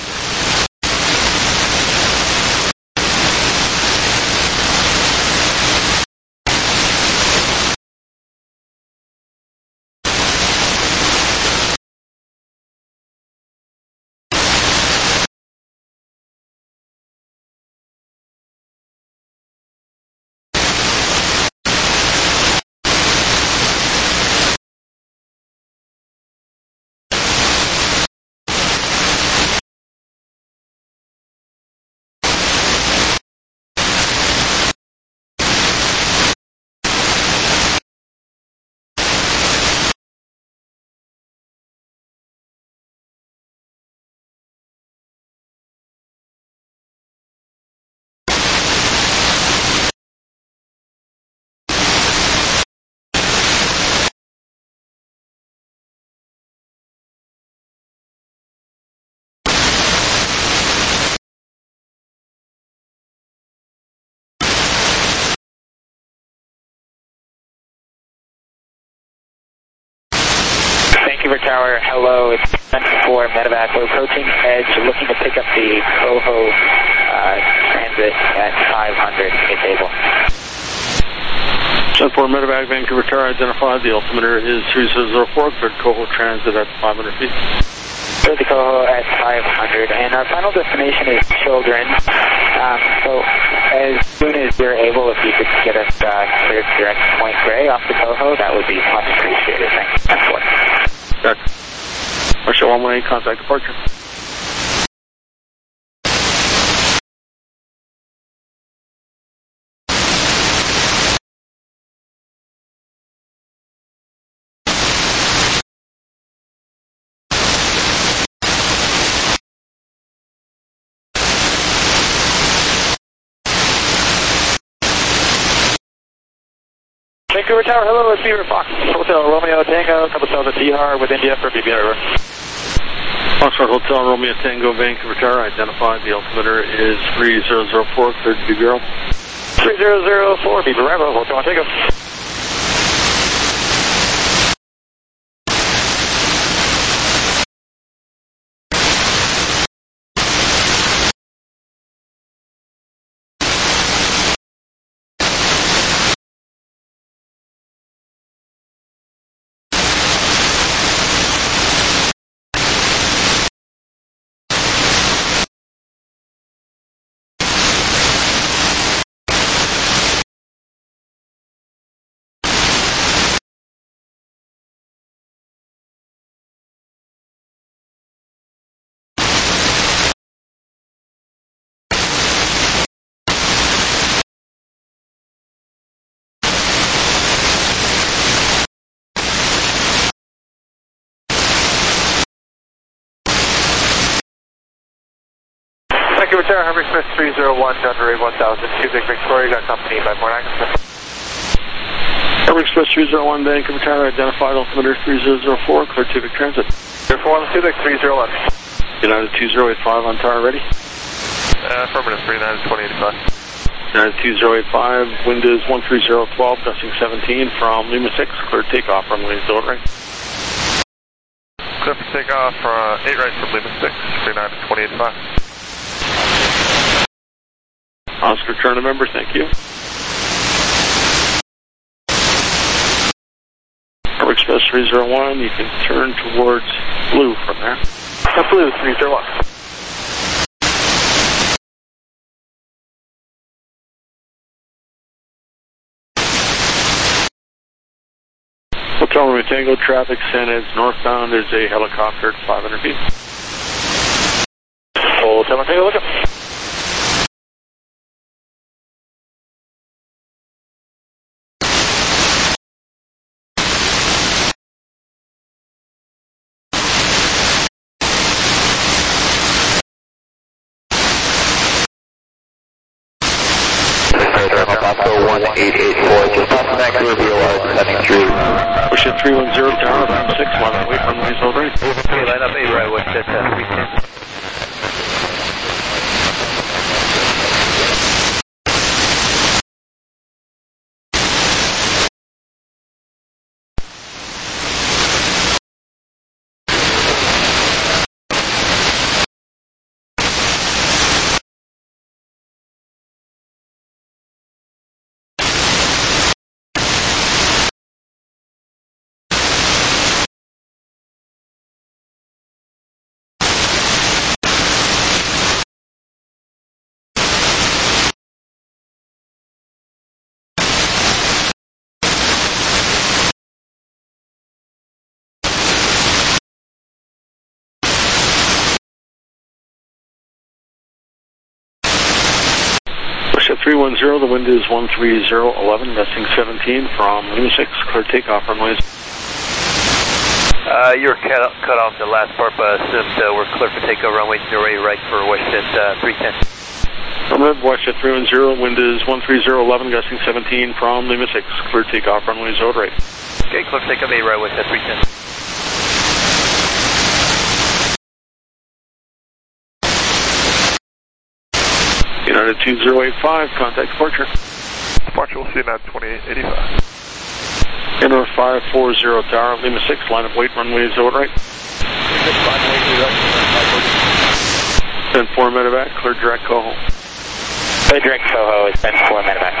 I: Vancouver Tower, hello, it's for Medevac. We're approaching Edge, looking to pick up the Coho uh, transit at five hundred, if able.
D: ten four Medevac, Vancouver Tower, identified. The altimeter is three zero zero four, cleared Coho transit at five hundred feet.
I: Cleared the Coho at five hundred, and our final destination is Children. Um, so as soon as you're able, if you could get us uh, cleared direct to Point Grey off the Coho, that would be much appreciated. Thanks. ten four.
D: Check. Russia one one eight, contact departure.
G: Vancouver Tower, hello, it's Beaver Fox Hotel Romeo Tango, couple cells at T-Har with India for B B River.
D: Fox Foxtrot Hotel, Romeo Tango, Vancouver Tower, identified. The altimeter is three zero zero four, cleared to be Bureau.
I: three zero zero four, Beaver Bravo, Hotel Tango.
G: Vancouver Tower, Henry Smith three zero one, Denver one thousand, Cubic Victoria, got company by Mornack.
D: Henry Smith three zero one, Vancouver Tower, identified. Altimeter three zero zero four, cleared Cubic Transit.
G: zero four one, Cubic three zero one.
D: United two zero eight five on tower, ready?
G: Uh, affirmative, three nine twenty eighty-five.
D: United two zero eight five, wind is one three zero twelve, gusting seventeen from Lima six, clear takeoff, runway zero right.
G: Clear for takeoff, uh, eight right from Lima six, three nine twenty eighty-five.
D: Oscar, turn a member, thank you. Air Express three zero one, you can turn towards blue from there.
G: Uh, blue, three zero one.
D: Hotel Romeo Tango, traffic San Ed's northbound is a helicopter at five hundred feet.
I: Hotel Romeo Tango, look up.
H: one eight eight four, just off Vancouver V O R, descending through.
D: Push it three one zero, tower, from six, line up, wait, runway zero right.
E: Okay, line up eight right, what's that, uh, three ten?
D: three one zero, the wind is one three zero eleven, gusting seventeen from Lima six, clear takeoff runways.
E: Uh, you were cut, cut off the last part, but assumed uh, we're clear for takeoff, runway zero eight right for WestJet uh, three ten.
D: Affirmative, WestJet three one zero, wind is one three zero eleven, gusting seventeen from Lima six, clear takeoff runway zero right.
E: Okay, clear for takeoff eight right, WestJet three ten.
D: United two zero eight five, contact departure.
G: Departure, we'll see you now, twenty-eight eighty-five.
D: Inner five four zero tower, Lima six, line of weight, runway zero right. ten four medevac, clear direct Coho.
I: Clear direct Coho is ten four medevac.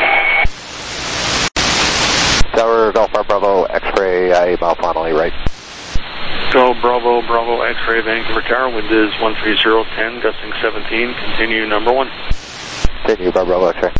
H: Tower, Alpha Bravo, X-ray, I mile finally right.
D: Go Bravo, Bravo, X-ray, Vancouver Tower, wind is one three zero ten, gusting seventeen, continue number one.
H: Continue, Bravo, X-ray.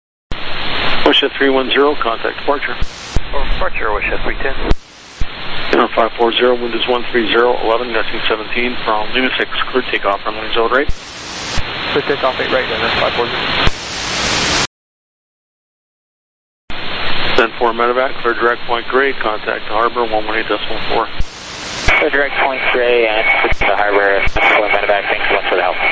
D: WestJet three one zero, contact departure.
E: Or departure, WestJet three ten.
D: Air five four zero, wind is one three zero, eleven, gusting seventeen from Lima six, clear takeoff, runway zero right.
G: Clear takeoff eight right, and then five four zero.
D: ten four medevac, clear direct point Gray, contact the harbor, one one eight decimal four.
I: Clear direct point Gray, and to the harbor, four medevac, thanks so much for the help.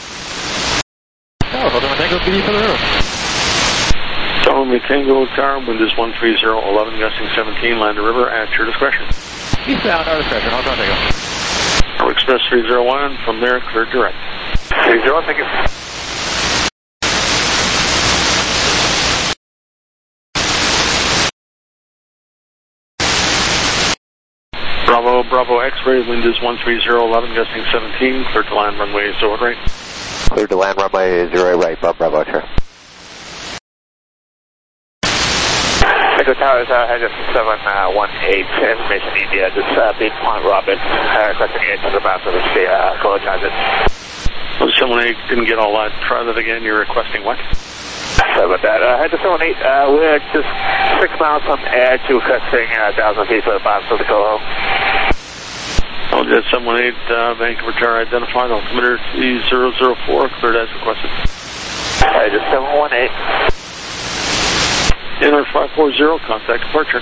E: Oh, hold on, Tango, give you for the room.
D: Solomon Tango Tower, wind is one three zero, eleven, gusting seventeen, land the river at your discretion.
E: Eastbound, our discretion, hold on, Tango.
D: Harbor Express three zero one, from there, clear direct.
H: three zero one, thank you.
D: Bravo, Bravo X-ray, wind is one three zero, eleven, gusting seventeen, clear to land runway zero right.
J: Clear to land runway zero right, Bob Bravo X-ray.
H: Echo Towers, uh, headed seven one eight, information India, just uh, Big Point Robin, uh, requesting eight hundred miles of the uh, Cola Transit.
D: Oh, seven eight, didn't get all that. Try that again, you're requesting what?
H: Sorry about that. Uh, head to seven eight, uh, we're just six miles from air to requesting uh, one thousand feet for the bottom of the Coho.
D: Oh, that's seven one eight, uh, Vancouver Tower identified, altimeter three zero zero four, cleared as requested.
H: Head to seven one eight.
D: Enter five four zero, contact departure.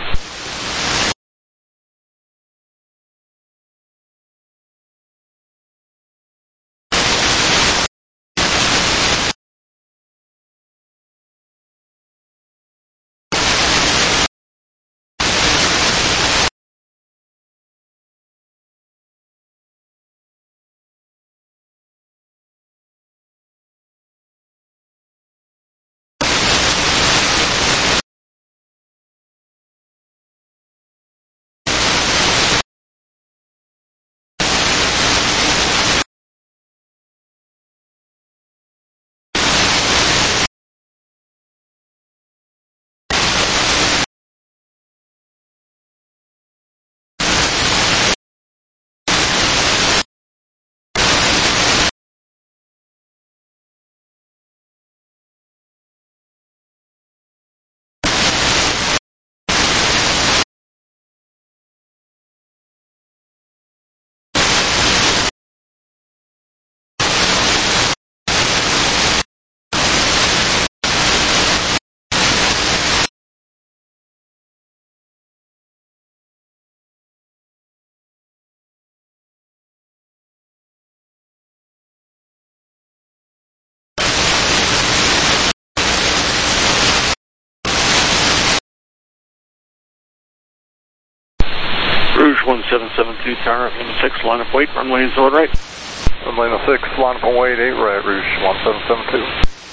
D: Rouge one seven seven two, tower at Lima six, line up weight, runway zero right.
E: Lima six, line up weight eight right, Rouge one seven seven two.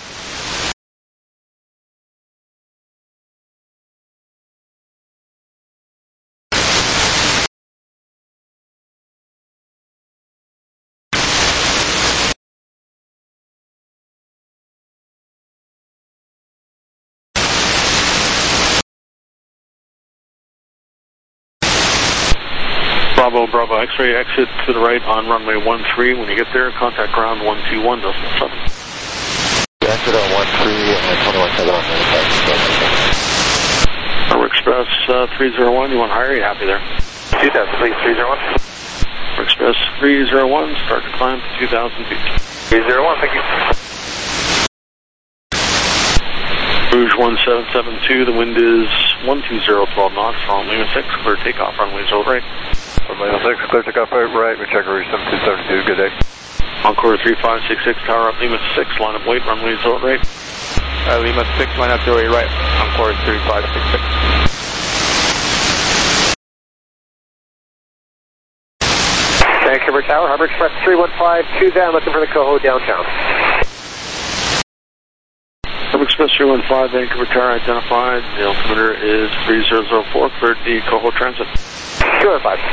D: Bravo, Bravo X-ray, exit to the right on runway one three. When you get there, contact ground one two one, decimal seven.
J: Exit on one three and twenty-one seven on the
D: Harbor Express uh, three zero one, you want higher, you happy there?
H: two thousand, please, three zero one.
D: Harbor Express three zero one, start to climb to two thousand feet.
H: three zero one, thank you.
D: Rouge one seven seven two, the wind is one two zero, twelve knots from Lima six, clear takeoff, runway zero right.
E: Lima six, clear takeoff eight right, we check Rouge seven two seven two, good day.
D: Encore three five six six, tower up Lima six, line up weight, runway zero right.
G: Uh, Lima six, line up zero eight right, Encore three five six six.
H: Vancouver Tower, Harbor Express three one five two down, looking for the Coho downtown.
D: Harbor Express three one five, Vancouver Tower identified. The altimeter is three zero zero four, cleared the Coho transit.
H: two one five.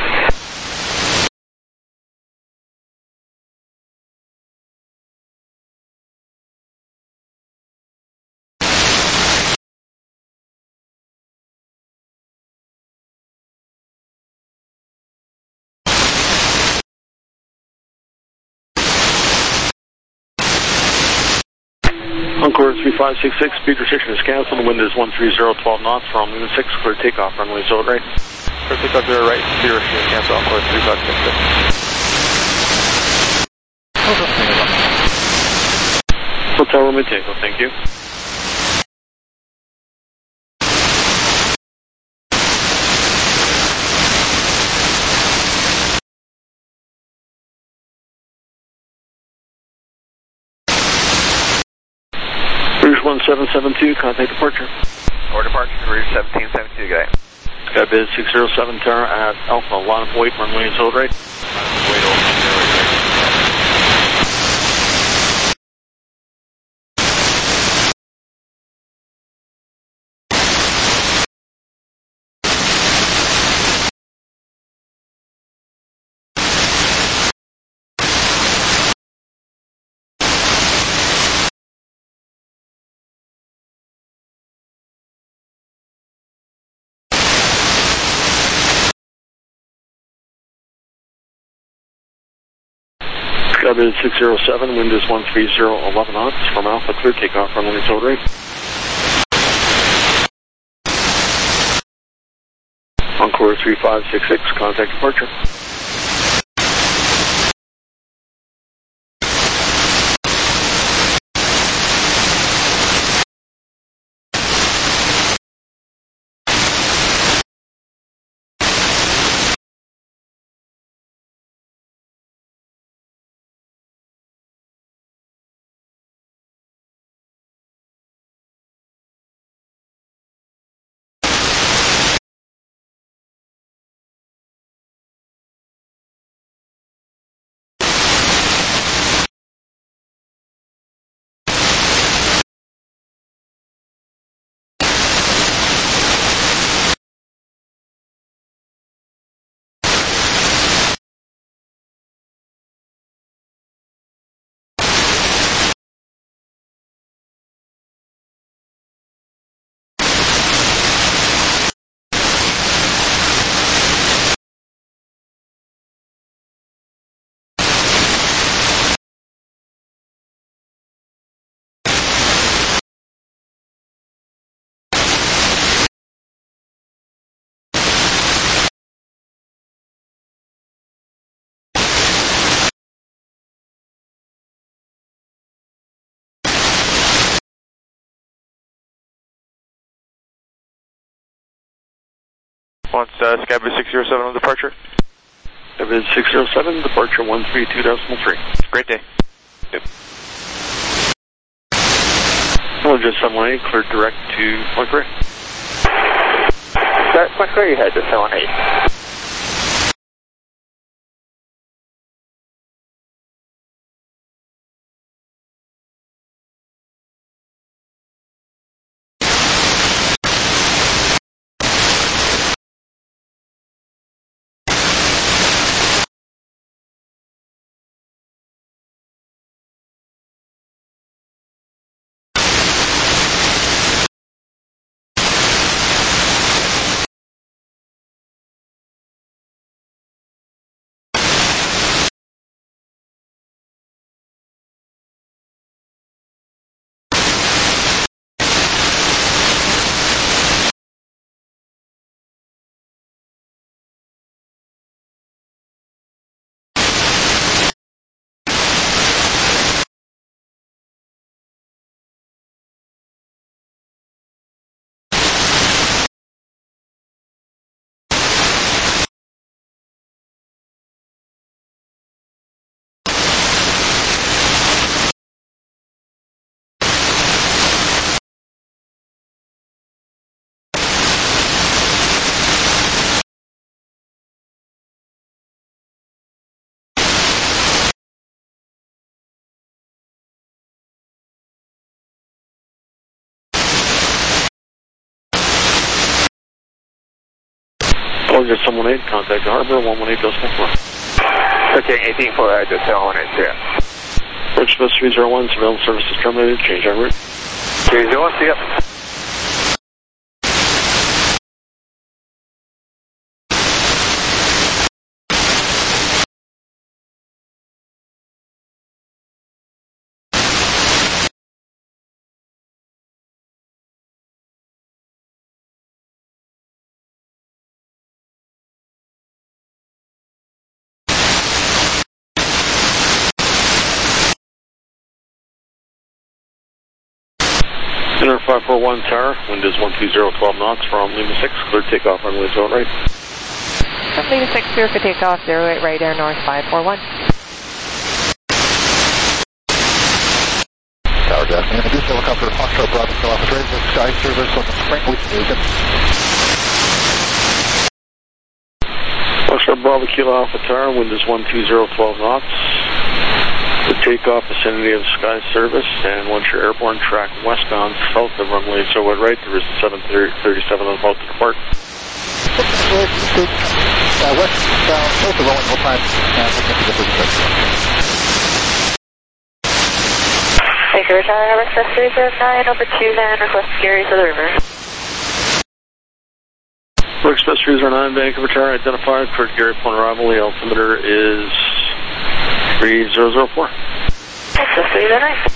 D: Encore three five six six, speed restriction is canceled. The wind is one three zero, twelve knots from Lima six, clear takeoff, runway zero right.
G: Clear takeoff zero right, zero, zero, cancel on course three five six six.
D: Hotel room and takeoff, thank you. Rouge one seven seven two, contact departure.
H: Or departure, Rouge seventeen seventy-two, guy.
D: Skybid six zero seven Tower at Alpha, line of weight, runway is hold right.
F: Wait, over zero eight right.
D: Skybid six zero seven, wind is one three zero, eleven knots from Alpha, clear takeoff, runway is hold right. Encore three five six six, contact departure.
G: Once uh, Skybid six zero seven on departure.
D: Skybid six zero seven, departure one three two decimal three.
G: Great day.
D: Yep. We'll just seven eight, cleared direct to Point Grey.
H: Start Point Grey, you head to seven eight.
D: Apologies, someone eight, contact the harbor, one one eight decimal four.
H: Okay, eighteen for uh, just seven one eight zero.
D: Bridge Bus three zero one, surveillance services terminated, change en route.
H: three zero one, see ya.
D: Cruiser five four one Tower, wind is one two zero, twelve knots from Lima six, cleared takeoff, runway zero right.
K: From Lima six, clear for takeoff, zero eight right, air north five four one.
J: Tower Jack, and this helicopter, Foxtrot Bravo, Kilo Alpha, ready for sky service on the spring, which is it?
D: Foxtrot Bravo, Kilo Alpha Tower, wind is one two zero, twelve knots. The takeoff vicinity of sky service, and once you're airborne, track westbound south of runway zero eight right, there is a seven thirty-seven on about to depart.
J: Uh, westbound south of runway, no time, and we'll get to the first
B: Vancouver Tower, have Express three zero nine over two then, request Gary to the river.
D: For Express three zero nine, Vancouver Tower, identified for Gary Point arrival, the altimeter is three zero zero four.
B: Express three zero nine.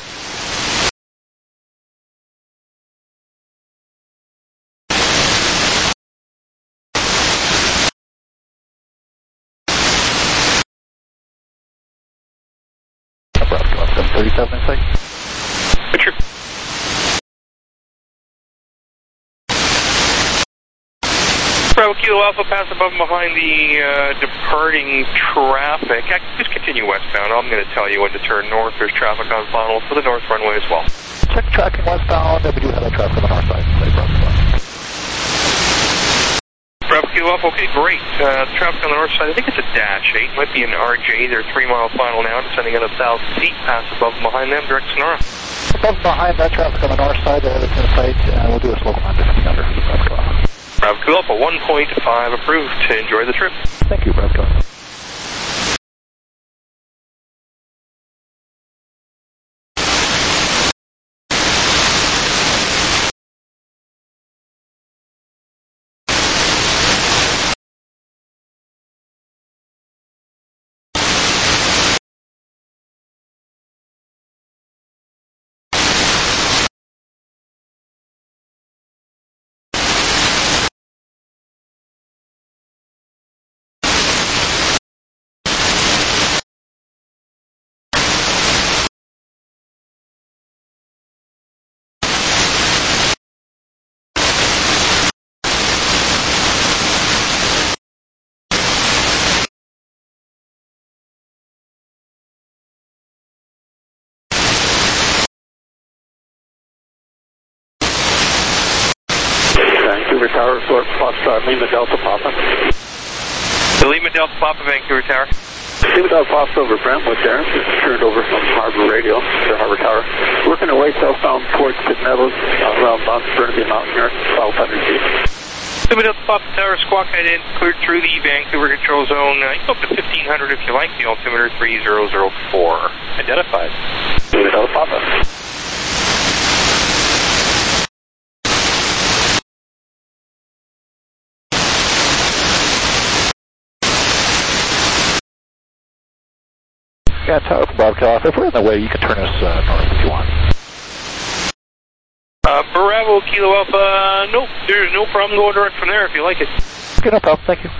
J: seven thirty-seven in sight.
D: Picture.
L: Bravo Kilo Alpha, pass above and behind the uh, departing traffic. Just continue westbound. I'm going to tell you when to turn north. There's traffic on final for the north runway as well.
J: Check tracking westbound, and we do have that traffic on the north side.
L: Bravo Kilo Alpha, okay, great. Uh, traffic on the north side, I think it's a Dash eight. Might be an R J. They're three mile final now, descending at a thousand feet. Pass above and behind them, direct Sonora.
J: Above and behind that traffic on the north side, uh, that's in sight, and we'll do a slow climb to fifteen hundred.
L: Bravo Kilo Alpha, one point five approved. Enjoy the trip.
J: Thank you, Bravo Kilo Alpha.
D: Vancouver Tower, Fort Foxtrot, Lima Delta Papa.
L: The Lima Delta Papa, Vancouver Tower.
D: Lima Delta Papa over Brentwood there. Just turned over from Harbor Radio to Harbor Tower. Working away southbound towards Pitt Meadows, uh, around Mount Burnaby Mountain here, twelve hundred feet.
L: Lima Delta Papa Tower, squawk head in, cleared through the Vancouver control zone. Uh, you go up to fifteen hundred if you like. The altimeter three zero zero four. Identified.
D: Lima Delta Papa.
J: Yeah, Tower for Bravo Kilo Alpha. If we're in the way, you can turn us uh, north if you want.
L: Uh, Bravo Kilo Alpha, nope, there's no problem going direct from there if you like it.
J: Okay, no problem. Thank you.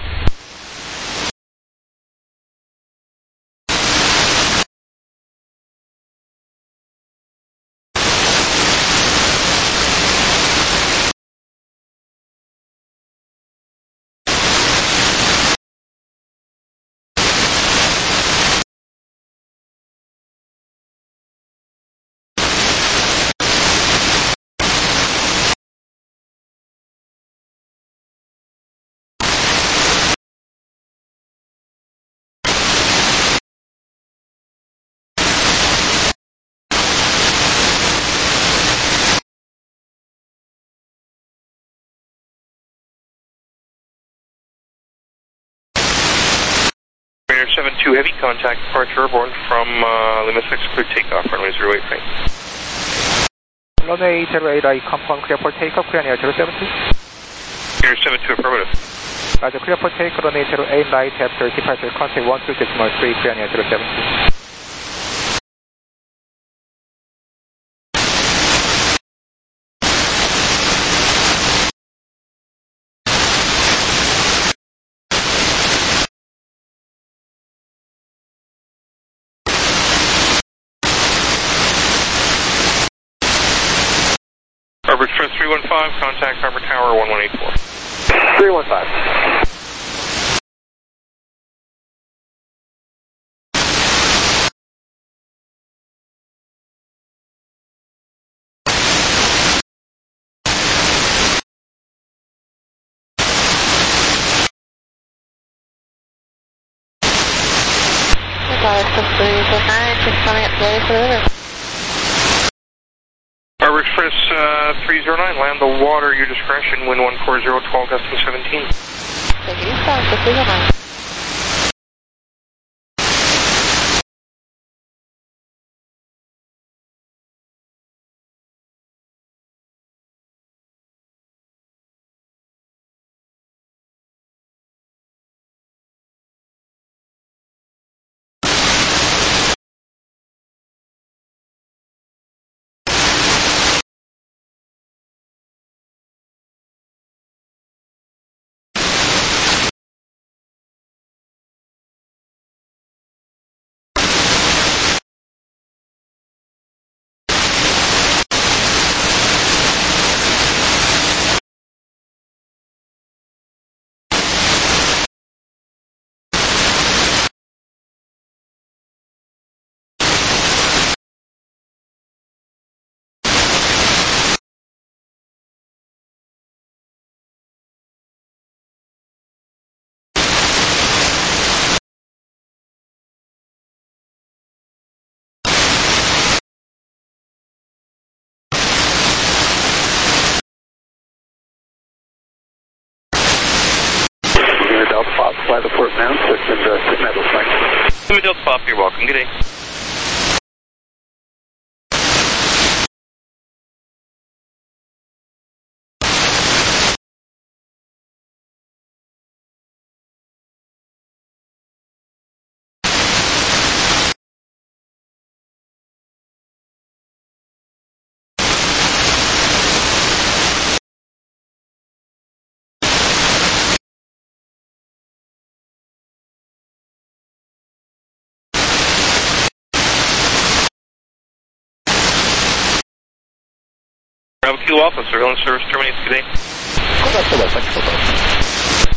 L: seven two heavy contact departure airborne from uh, Lima six, clear takeoff, runway zero eight right.
M: Runway zero eight right, confirm clear for takeoff, clear near zero seven two.
L: Clear seven two affirmative.
M: Roger, clear for takeoff, runway zero eight right, after departure, contact one two decimal three, clear near zero seven two.
L: Harbor Express three one five, contact Harbor Tower one one eight four.
H: three one five.
L: Harbor Express uh, three zero nine, land the water, your discretion, wind one four zero, twelve gusting seventeen.
K: Thank you, three zero nine.
H: Delta Pop, fly the Fort Mount, six and uh, six Meadows, thanks.
L: Delta Pop, you're welcome. Good day. Bravo Kilo Alpha, surveillance service terminates. Good day.
H: Oh, that's all right. Thanks for that.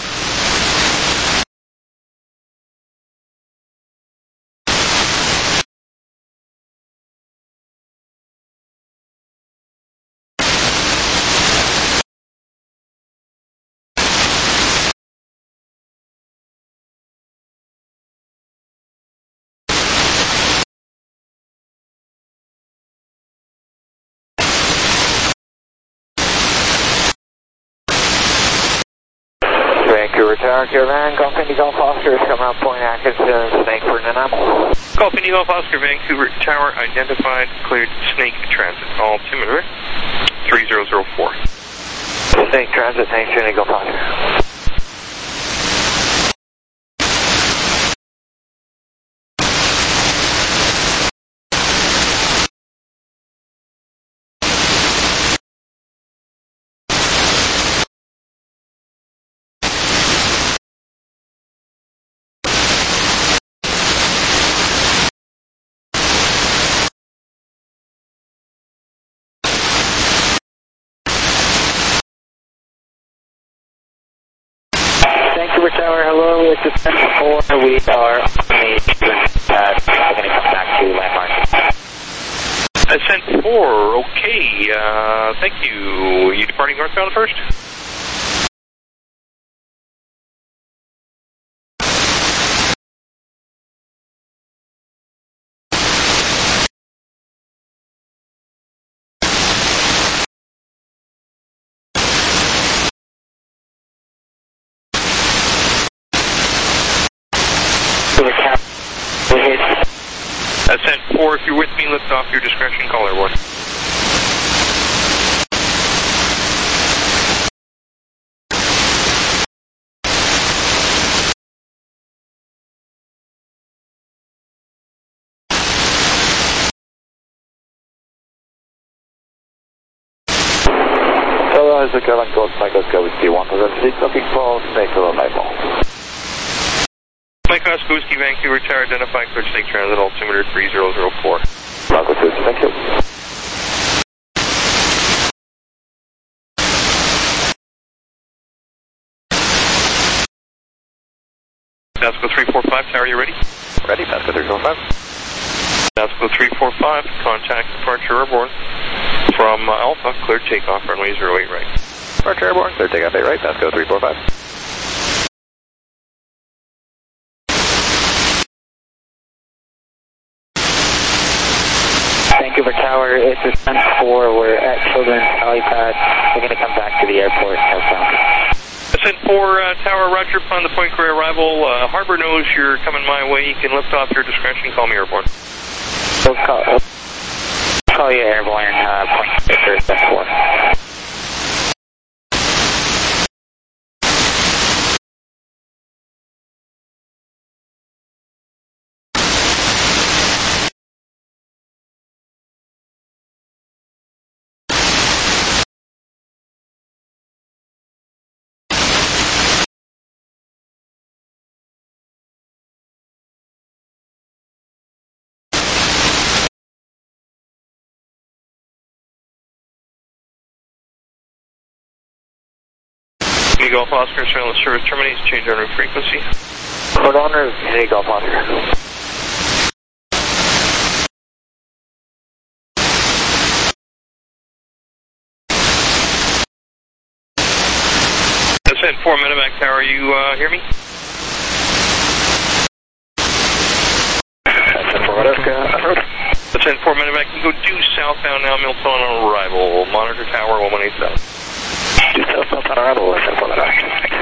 I: Vancouver Tower, Caravan, Golf Indigo Foster is coming up Point Atkinson, Snake for Nanaimo.
L: Golf Indigo Foster, Vancouver Tower, identified, cleared, Snake Transit, altimeter three zero zero four.
I: Snake Transit, thanks, Indigo Foster. Vancouver Tower, hello, it's Ascent four, we are on the uh, we're going to come back to landmark.
L: Ascent four, okay, uh, thank you. You departing northbound first? Ascent four, if you're with me, lift off your discretion, call airborne.
H: Hello, it's the Caroline Coast, Mike Oscar with T one thousand six, looking for Snake Hello Nightfall.
L: Mike Oskowski, Vancouver Tower, identified, cleared Snake Transit, altimeter three zero zero four.
H: Thank you.
L: five, Tower, you ready?
G: Ready, Pasco three four five.
L: Pasco three four five, contact departure airborne from uh, Alpha, cleared takeoff, runway zero eight right.
G: Departure airborne, cleared takeoff eight right, Pasco three four five.
I: Vancouver Tower, it's a Sun four, we're at Children's Helipad, we're going to come back to the airport, no problem.
L: Ascent four, uh, Tower, roger, upon the Point Grey arrival, uh, Harbor knows you're coming my way, you can lift off your discretion, call me airborne.
I: We'll call, we'll call you airborne, uh, Point Grey for Ascent four.
L: Golf Oscar, surveillance service terminates, change en route frequency.
I: Code owner, J Golf Oscar.
L: Ascent four, Medevac Tower, you uh, hear me?
I: Ascent four, Medevac.
L: Ascent four, Medevac, you can go due southbound now, Milton on arrival. Monitor Tower one one eight seven.
I: Due southbound on arrival, Ascent four, Medevac.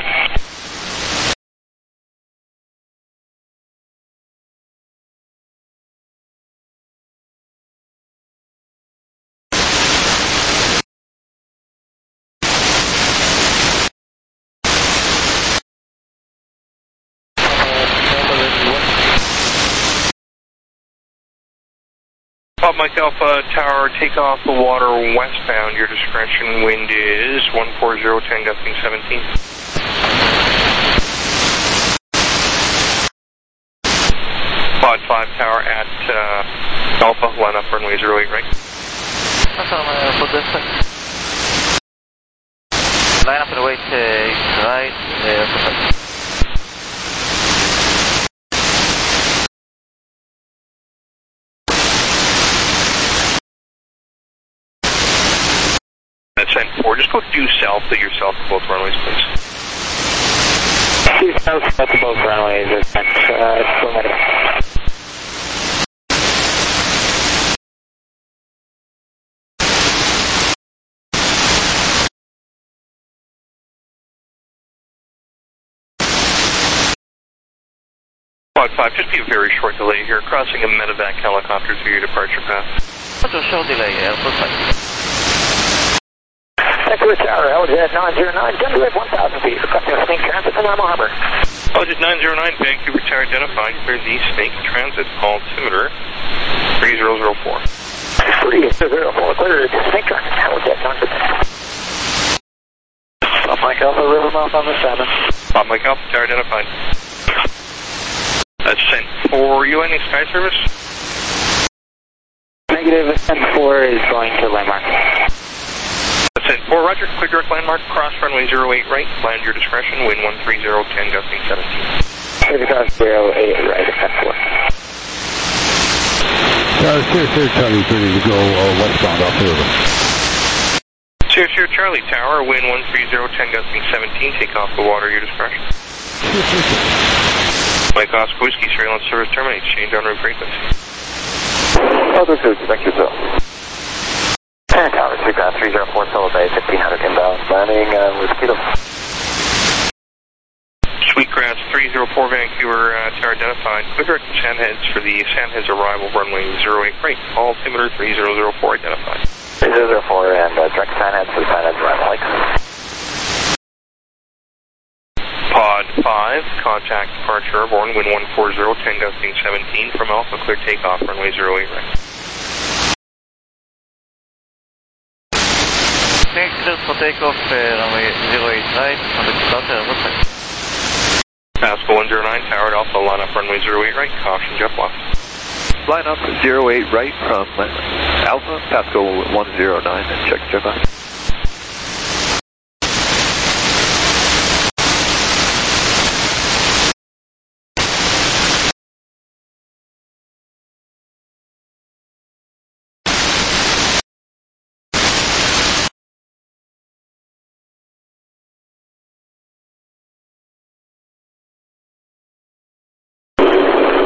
L: Pop Mike Alpha Tower, take off the water westbound. Your discretion, wind is one four zero, ten gusting seventeen. Pod five Tower at uh, Alpha, line up runway zero eight right.
N: Line up and wait uh, right. Uh,
L: Ascent four, just go due south to yourself to both runways, please.
I: Due south to both runways, Ascent uh, four, Medevac.
L: Pod five, just be a very short delay here, crossing a Medevac helicopter through your departure path.
N: What's a short delay, Alpha five?
I: Vancouver Tower, L J nine zero nine, Denver one thousand feet, requesting a Snake Transit in Lima Harbor.
L: L J nine zero nine, Vancouver Tower identified, clear the Snake Transit, altimeter three zero zero four.
I: three zero zero four, cleared Snake Transit, L J nine zero nine. Pop Mike Alpha, Rivermouth on the seven.
L: Pop Mike Alpha Tower identified. Ascent four, you any sky service?
I: Negative, Ascent four is going to landmark.
L: Ascent four, roger, clear direct landmark, cross runway zero eight right, land your discretion, wind one three zero, ten gusting seventeen.
I: Clear cross zero eight right, Ascent four.
O: Uh, Sierra Sierra Charlie, ready to go uh, westbound off the river.
L: Sierra Sierra Charlie Tower, wind one three zero, ten gusting seventeen, take off the water, your discretion. Mike Oscar Whiskey, surveillance service terminates, change en route frequency.
P: Other good, thank you, sir.
I: And Tower three ground three zero four, Solo Bay, fifteen hundred inbound, landing uh, Mosquito.
L: Sweetgrass three zero four, Vancouver uh, Tower identified, clear direct to Sandheads for the Sandheads arrival, runway zero eight right, altimeter three zero zero four identified.
I: three zero zero four and uh, direct Sandheads for the Sandheads arrival, like.
L: Pod five, contact departure airborne, wind one four zero, ten gusting seventeen from Alpha, clear takeoff, runway zero eight right.
N: Snake cleared for takeoff, uh, runway zero eight right, on the departure, what's
L: Pasco one zero nine, Tower at Alpha, line up runway zero eight right, caution jet block.
Q: Line up zero eight right from Alpha, Pasco one zero nine, and check jet block.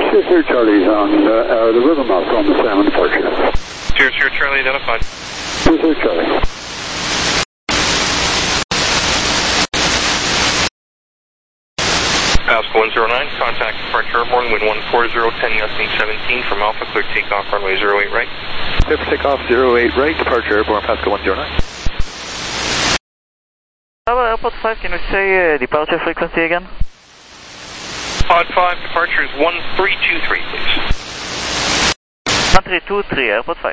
O: Sierra Sierra Charlie's on uh, uh, the river mouth on the salmon departure.
L: Sierra Sierra Charlie identified.
O: Sierra Sierra Charlie.
L: Pascal one zero nine, contact departure airborne, wind one four zero, ten gusting seventeen from Alpha, clear takeoff, runway zero eight right.
Q: Clear for takeoff, zero eight right, departure airborne, Pascal one zero nine.
N: Hello, Airport five, can you say uh, departure frequency again?
L: Pod five, departure is one three two three, please.
N: one three two three, Airport five.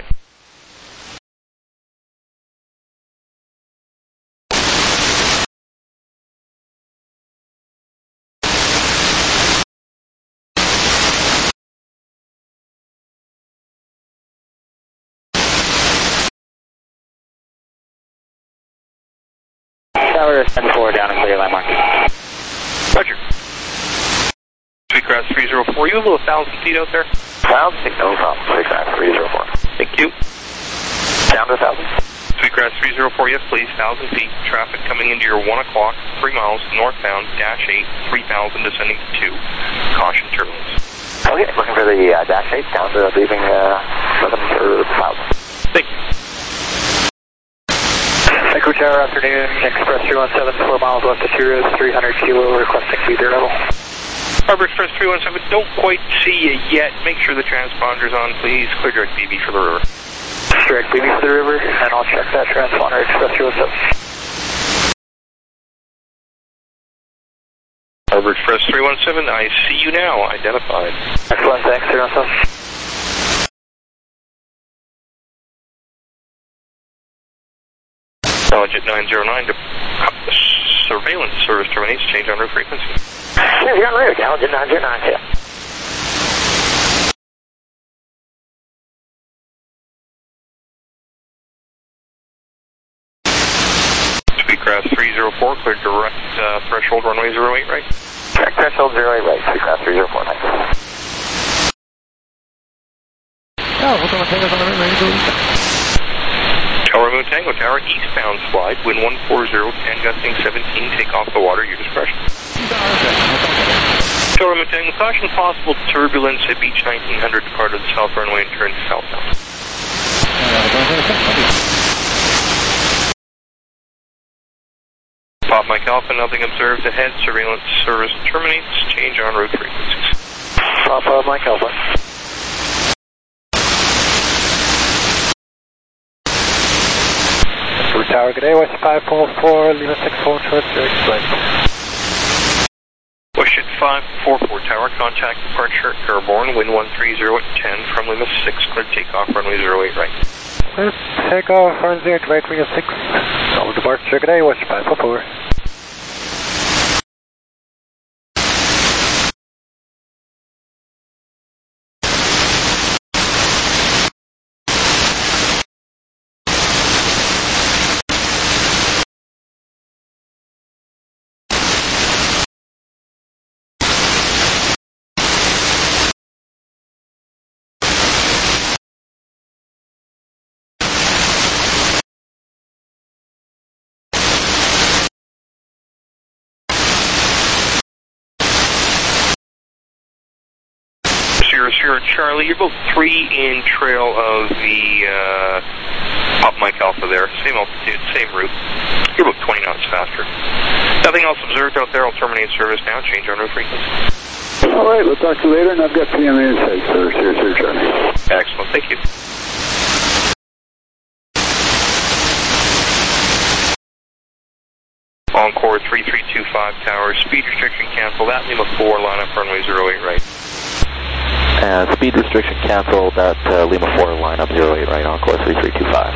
I: Tower ten four down and clear landmark.
L: Roger. Sweetgrass three zero four, you have a little thousand feet out there?
H: Thousand feet, no problem. Sweetgrass three zero four.
L: Thank you.
H: Down to a thousand.
L: Sweetgrass three zero four, yes please, thousand feet. Traffic coming into your one o'clock, three miles northbound, dash eight, three thousand descending to two. Caution turbulence.
H: Okay, looking for the uh, dash eight down to leaving uh, eleven for thousand.
L: Thank you.
I: Echo Tower, afternoon, Express three one seven, four miles west of Sirius, three hundred kilo, requesting speed zero level.
L: Harbor Express three one seven, don't quite see you yet. Make sure the transponder's on, please. Clear direct B B for the river.
I: Direct B B for the river, and I'll check that transponder, Express three one seven.
L: Harbor Express three one seven, I see you now, identified.
I: Excellent, thanks, three one seven.
L: Intelligent nine zero nine to surveillance service terminates, change en route frequency.
H: Yeah, you're on route, Intelligent nine zero nine, yeah.
L: Sweetgrass three zero four, clear direct uh, threshold runway zero eight right.
H: Direct threshold zero eight right, Sweetgrass three zero four, nice.
M: Oh, what's on the tango on the room, ready to go?
L: Tower Moon Tango Tower, eastbound slide, wind one four zero, ten gusting seventeen, take off the water, your discretion. Tower Moon Tango, caution possible turbulence at beach nineteen hundred, depart of the south runway and turn southbound. Pop Mike Alpha, nothing observed ahead, surveillance service terminates, change en route frequencies.
I: Pop uh, Mike Alpha.
M: Tower, good day, West five four four, Lima six four, short direct flight.
L: West five four four Tower, contact departure airborne, wind one three zero at ten from Lima six, clear takeoff, runway zero eight right.
M: Clear takeoff, runway zero eight right, Lima six, all departure, good day, West five four four.
L: Sierra Sierra Charlie, you're both three in trail of the uh, Pop Mike Alpha there. Same altitude, same route. You're about twenty knots faster. Nothing else observed out there. I'll terminate service now. Change en route frequency.
O: All right, we'll talk to you later, and I've got P M A in sight, sir. Sierra Sierra Charlie.
L: Excellent. Thank you. Encore three three two five Tower. Speed restriction cancel. That Lima four, line up runway zero eight right.
Q: And speed restriction canceled at uh, Lima four, line up zero eight right, Encore three three two five.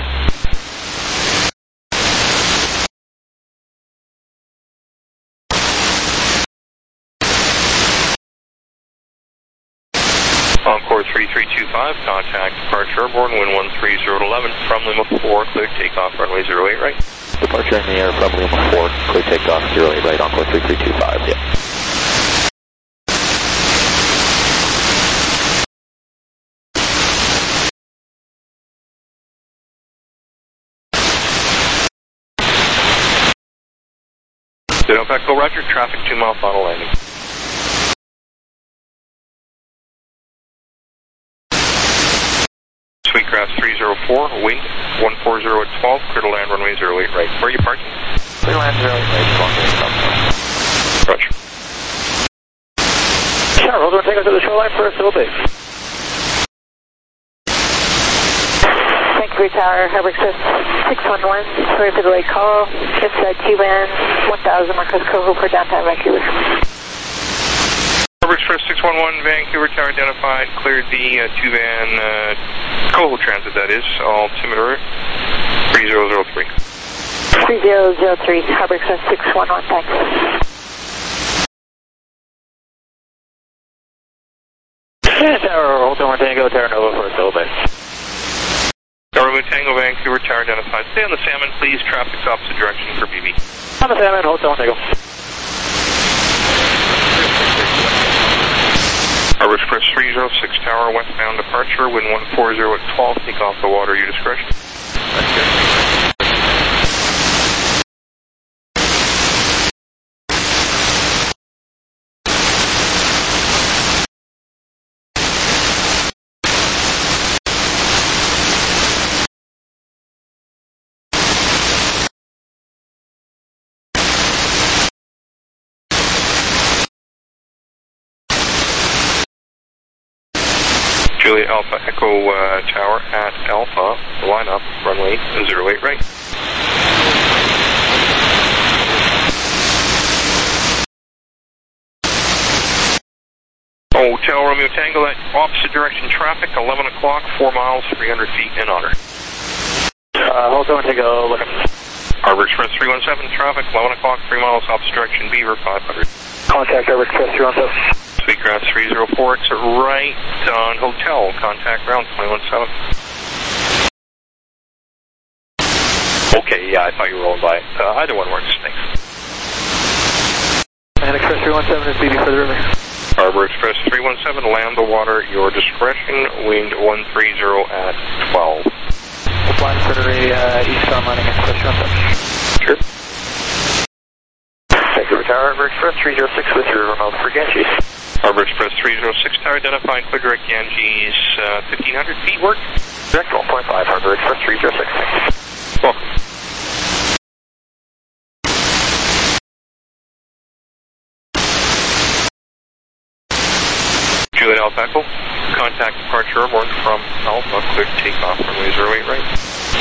L: Encore three three two five, contact departure airborne, wind one three zero at eleven from Lima four, clear takeoff, runway zero eight right.
Q: Departure in the air from Lima four, clear takeoff, zero eight right, Encore three three two five, yeah.
L: Zero Echo Roger, traffic two mile final landing. Sweetgrass three zero four, wind one four zero at twelve, clear to land runway zero eight right. Where are you parking?
H: Clear to land zero eight right, twelve.
L: Roger.
H: Tower, hold on, take us to the shoreline for a civil base.
K: Vancouver Tower, Harbor Express six one one, sorry for the late call. Inside T-Van one thousand, Marcos Coho for downtown Vancouver.
L: Harbor Express six one one, Vancouver Tower identified, cleared the uh, two-van uh, Coho Transit, that is, altimeter three zero zero three.
K: three zero zero three, Harbor Express six one one, thanks.
H: Tower, hold on, Tango, Terra Nova for a civil base.
L: Tower Tango, Vancouver Tower identified. Stay on the Salmon, please. Traffic's opposite direction for B B.
H: On the Salmon, hold on, Tango.
L: Harbor Express three zero six Tower, westbound departure, wind one four zero at twelve, take off the water, your discretion. That's good. Juliet Alpha Echo uh, Tower at Alpha, line up, runway zero eight right. Hotel Romeo Tango at opposite direction traffic, eleven o'clock, four miles, three hundred feet in honor.
H: Uh, hold on, Tango, look up.
L: Harbor Express three one seven traffic, eleven o'clock, three miles, opposite direction, Beaver, five hundred.
H: Contact Harbor Express three one seven.
L: Sweetgrass three zero four, exit right on Hotel, contact ground two one seven. Okay, yeah, I thought you were rolling by. Uh, either one works, thanks.
H: And Express three one seven is B B for the river.
L: Harbor Express three one seven, land the water, your discretion, wind one three zero at twelve.
H: We'll fly to Frederick, uh, eastbound landing Express three one seven.
L: Sure.
H: Vancouver Tower, Harbor Express three zero six with your remote for Ganges.
L: Harbor Express three zero six Tower identifying clear direct Ganges, uh, fifteen hundred feet work.
H: Direct one point five, Harbor Express three zero six.
L: Welcome. Juliet Alpha Echo, contact departure airborne from Alpha, clear to take off runway zero eight right.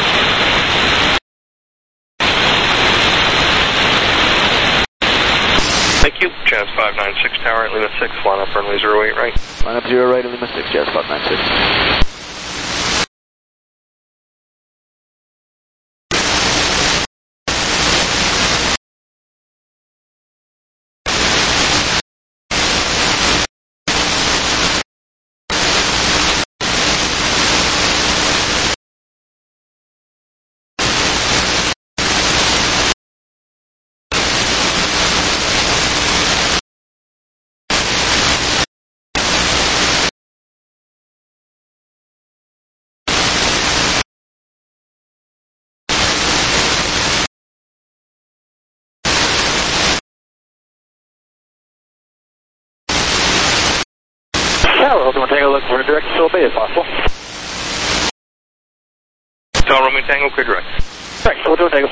L: Thank you. Jazz five nine six Tower at Lima six, line up runway zero eight right.
C: Line up zero right at Lima six, Jazz five nine six.
H: Tower, hold on, Tango, look for a direct civil bay if possible.
L: Hotel Romeo Tango, clear direct.
H: Right, hold on, Tango.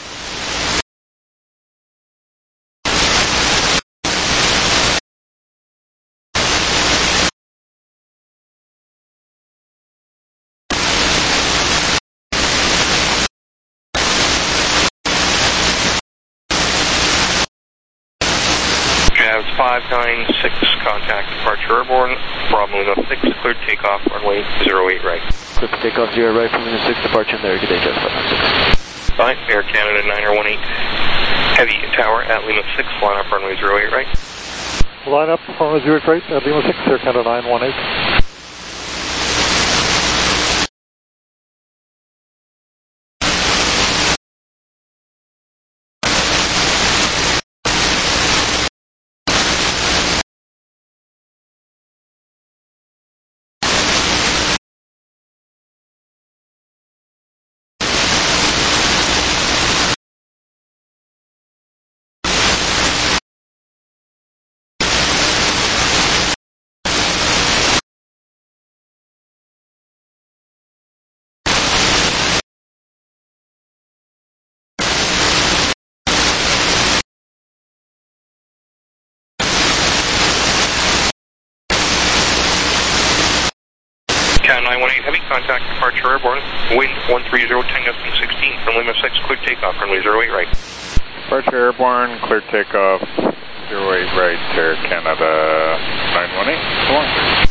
L: Jazz five nine six, contact departure airborne, Bravo Lima six, cleared takeoff, runway zero eight right.
C: Clear for takeoff zero right from Lima six, departure there, good day, Jazz five nine six.
L: Fine, Air Canada nine oh one eight, Heavy Tower at Lima six, line up runway zero eight right.
J: Line up runway zero eight right at Lima six, Air Canada nine one eight.
L: Uh, nine one eight Heavy, contact departure airborne. Wind one three zero, ten gusting sixteen from Lima six, clear takeoff, runway zero eight right.
R: Departure airborne, clear takeoff, zero eight right, Air Canada nine one eight. Go on.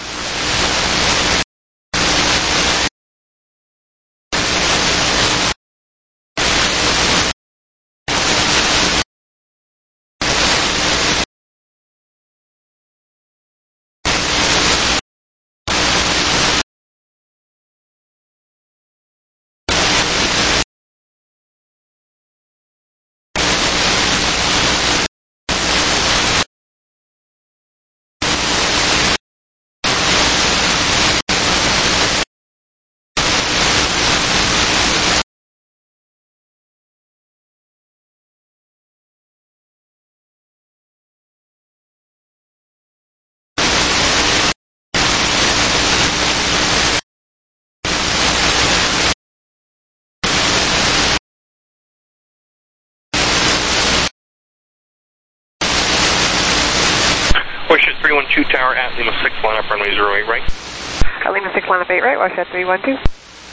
L: Watershed three one two tower at Lima six, line up runway zero eight right.
B: At Lima six, line up eight right, Watershed three one two.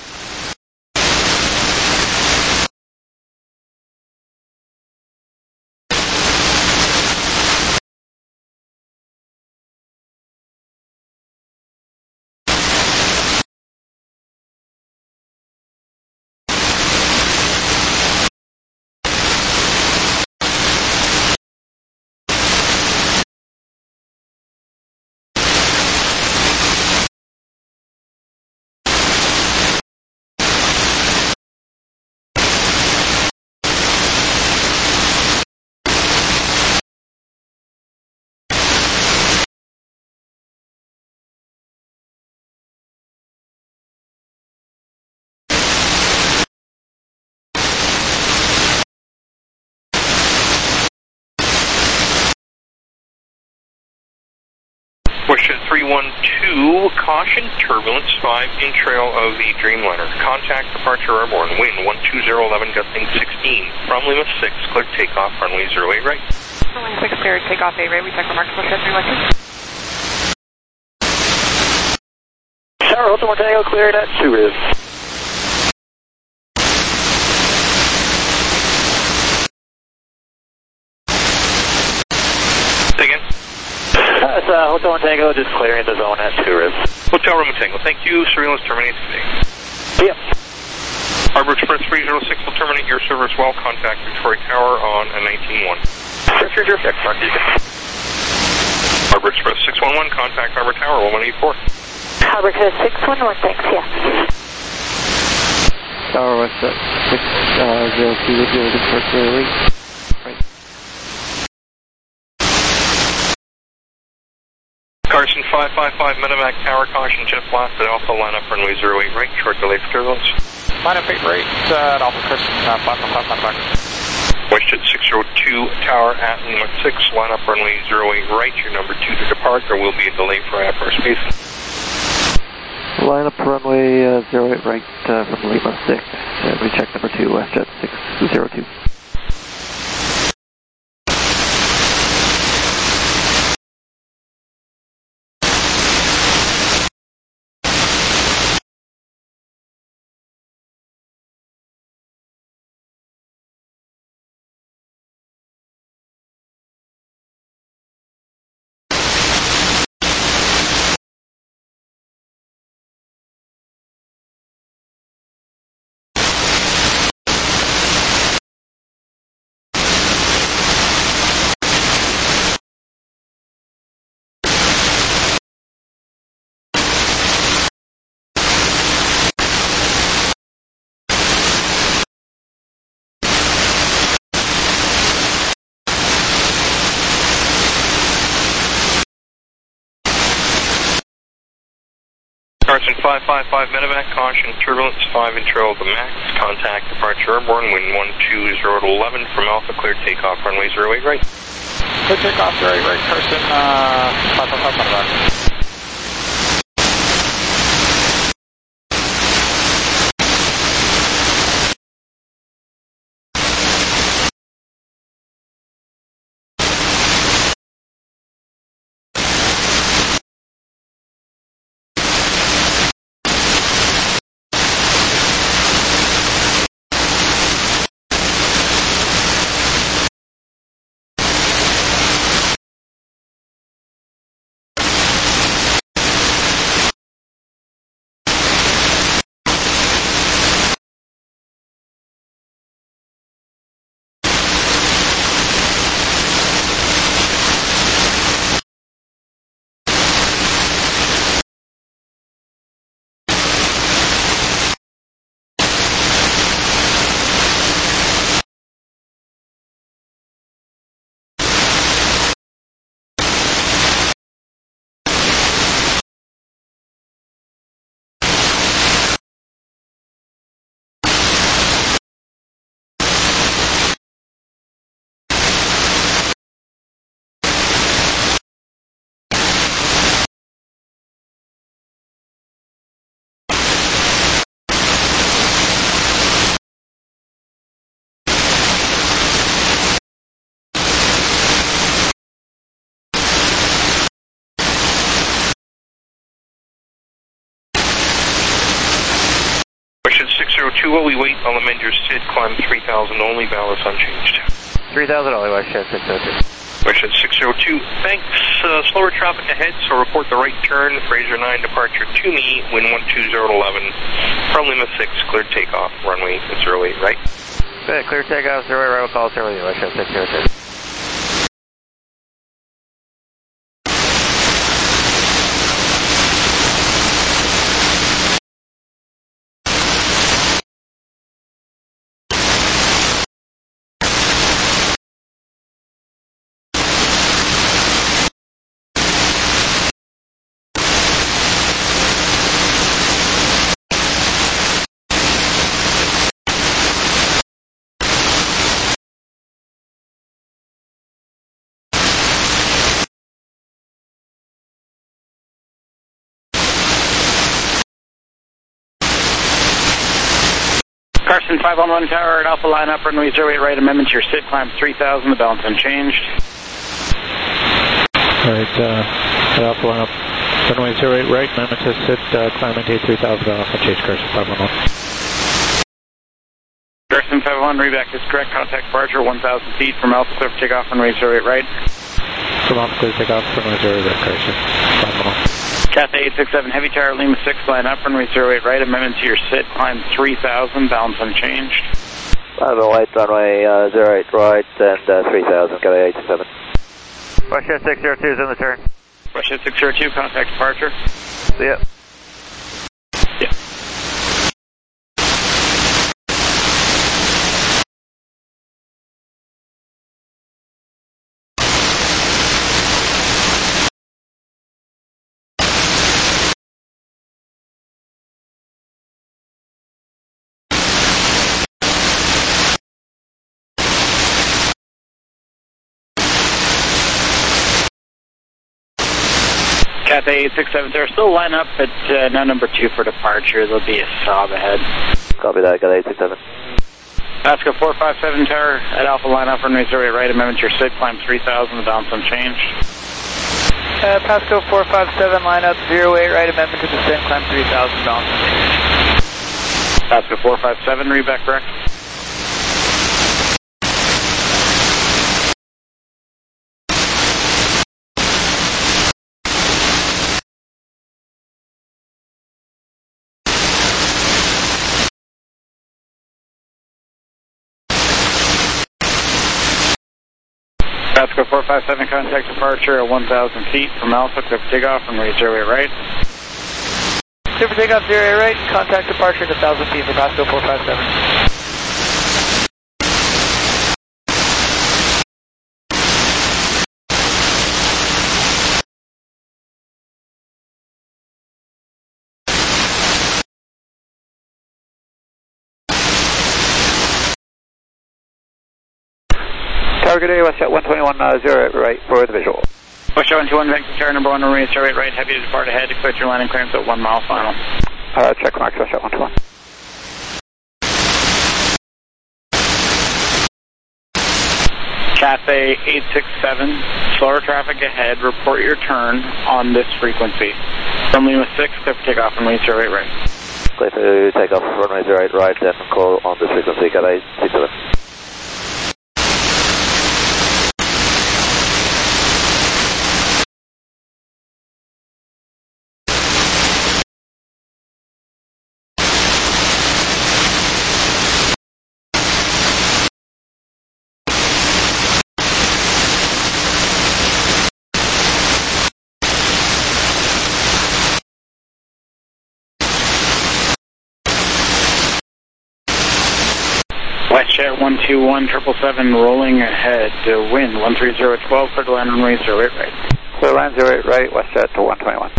L: Watershed three one two, caution, turbulence, five in trail of the Dreamliner. Contact departure airborne, wind one two zero, eleven gusting sixteen. From Lima six, clear takeoff, runway zero eight right.
B: Lima six, clear takeoff eight right, we check the marks, Watershed three one two.
H: Tower, Ultimate Tango, cleared at two ribs.
L: Say again?
H: That's uh, Hotel Tango, just clearing the zone at two ribs.
L: Hotel Room Tango, thank you. Surveillance terminates today.
H: Yep.
L: Harbor Express three zero six will terminate your service well. Contact Victoria Tower on a nineteen one.
H: Sure, sure, sure. Check,
L: Harbor Express six one one, contact Harbor Tower one one eight four.
K: Harbor Express six one one, thanks, yeah.
C: Tower West at six zero two with you, looking for clear leak. Right.
L: Carson five five five, Medivac Tower, caution, jet blast at Alpha, line up runway zero eight right, short delay for turbulence.
M: Line up eight right, uh, at Alpha Carson, uh, platform five, line back.
L: Watershed six zero two, tower at Lima six, line up runway zero eight right, your number two to depart. There will be a delay for I F R space.
C: Line up runway uh, zero eight right uh, from Lima six, and we check number two, WestJet six zero two.
L: Carson five five five, Medivac, caution, turbulence, five in trail of the max. Contact departure airborne, wind one two zero to eleven from Alpha, clear takeoff, runway zero eight right.
M: Clear takeoff, zero eight right, Carson, uh, five five five, Medivac.
L: zero two, while we wait, I'll amend your S I D, climb three thousand only, balance unchanged.
E: three thousand only, Westjet six oh two.
L: Westjet six oh two, thanks. Uh, slower traffic ahead, so report the right turn, Fraser nine departure to me, wind one two zero eleven, from Lima six, cleared takeoff, runway zero eight right.
E: Good, clear takeoff, zero eight right, we'll call zero eight, Westjet six oh two.
I: Carson five one one Tower at Alpha line up, runway zero eight right, amendment to your S I D, climb three thousand, the balance unchanged.
M: Alright, uh, at Alpha line up, runway zero eight right, amendment to S I D, uh, climb maintain three thousand, balance unchanged, Carson five one one.
I: Carson five one one, reback is correct, contact departure one thousand feet from Alpha, clear for takeoff, runway zero eight right.
M: From Alpha, clear takeoff, runway zero eight right, Carson five one one.
I: Cathay eight six seven, Heavy Tower, Lima six, line up, runway zero eight right, amendment to your S I D, climb three thousand, balance unchanged.
Q: five oh eight, runway uh, zero eight right, and uh, three thousand, Cathay eight six seven.
E: Westjet six oh two is in the turn.
I: Westjet six oh two, contact departure.
E: See ya.
I: Yeah. Cathay eight six seven, they're still line up at uh, now number two for departure. There'll be a sob ahead.
Q: Copy that, Cathay eight six seven.
I: Pasco four five seven Tower at Alpha line up, runway zero eight right, amendment to your S I D, climb three thousand, the balance unchanged.
S: Uh, Pasco four five seven, line up zero eight right, amendment to the S I D, climb three thousand, balance unchanged.
I: Pasco four five seven, reback correct. Pasco four five seven, contact departure at one thousand feet from Alpha, clear for takeoff, runway zero eight right.
S: Clear for takeoff zero eight right, contact departure at one thousand feet for Pasco four five seven.
E: Tower, good day, Westjet one twenty-one, uh, zero eight right for the visual.
I: Westjet one twenty-one, Vancouver Tower, number one, runway zero eight right, heavy to depart ahead, declare your landing clearance at one mile final.
E: Uh, check marks, Westjet one twenty-one.
I: Cathay eight six seven, slower traffic ahead, report your turn on this frequency. From Lima six, clear for takeoff, runway zero eight right.
Q: Clear to takeoff, runway zero eight right, then call on this frequency, Cathay eight six seven.
I: Westjet one two one, triple seven, rolling ahead, uh, wind one three zero twelve, clear to land runway zero eight right.
E: Clear land zero eight right, Westjet to one twenty-one.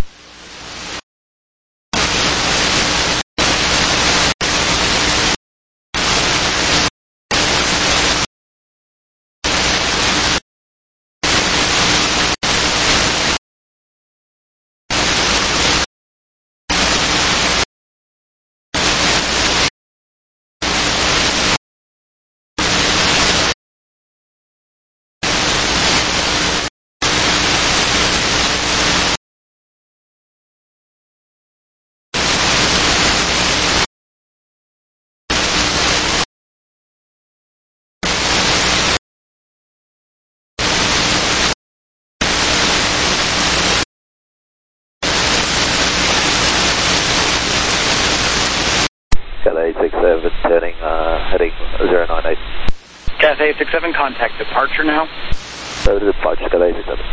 Q: seven, heading, uh, heading zero nine eight.
T: Cathay eight six seven, contact departure now.
Q: So to departure, Cathay eight six seven.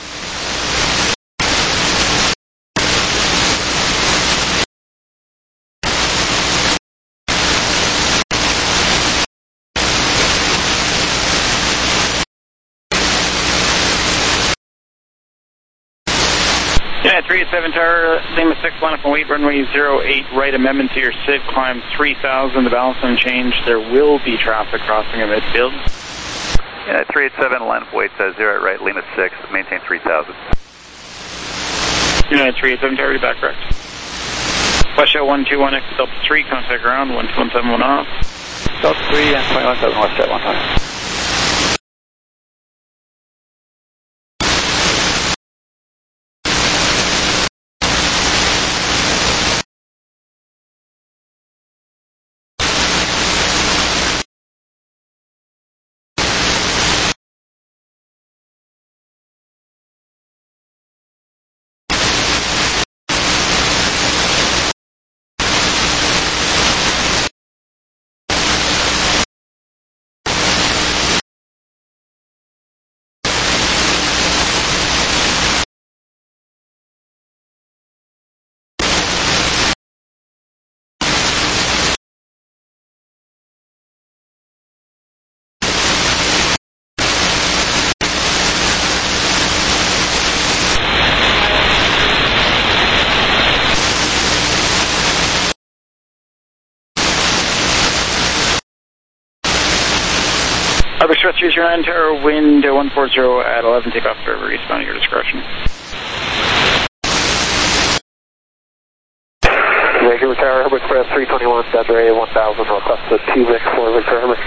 T: Yeah, three eight seven Tower, Lima six, line up and wait, runway zero eight right, amendment to your S I D, climb three thousand, the balance unchanged. There will be traffic crossing a midfield.
U: Yeah, three eight seven, line up wait, uh, zero eight right, Lima six, maintain three thousand.
T: United three eight seven Tower, ready back correct. West Shell one two one, exit Delta three, contact ground, one two one seven one off.
U: Delta three and twenty-one thousand West Jet one time.
T: Arbor Express three zero nine Tower, wind one four zero at eleven, take off forever, respond at your discretion.
V: Vancouver Tower, Arbor Express three twenty-one, Desiree one thousand, request the two Vic for Victor Herbert.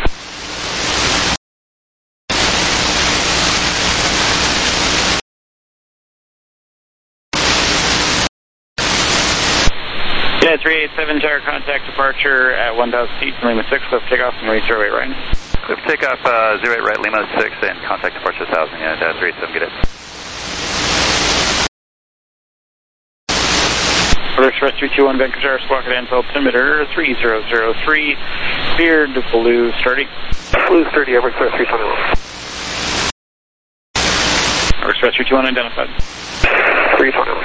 T: Yeah, three eight seven Tower, contact departure at one thousand feet from Lima six, left takeoff and reach zero eight right.
U: Left takeoff uh, zero eight right, Lima six, and contact departure one thousand, yeah, uh, three eight seven, get it.
T: Arbor Express three two one, Vancouver Tower, squawk at Anfield, altimeter three zero zero three, Beard Blue thirty.
V: Blue thirty, Arbor Express three twenty-one.
T: Arbor Express three two one identified.
V: three twenty-one.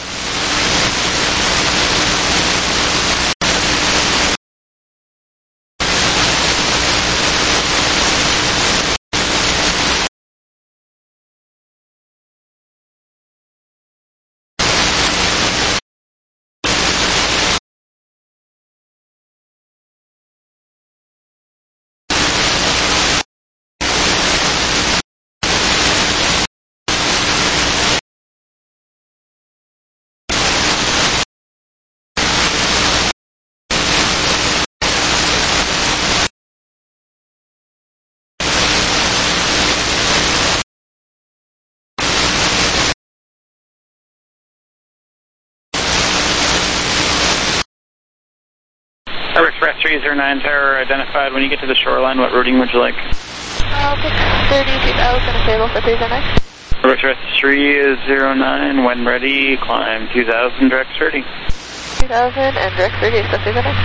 T: Arbor Express three zero nine Tower, identified. When you get to the shoreline, what routing would you like?
K: I'll pick thirty-two thousand, stable for three zero nine.
T: Arbor Express three zero nine, when ready, climb two thousand, direct thirty.
K: two thousand and direct thirty, so three zero nine.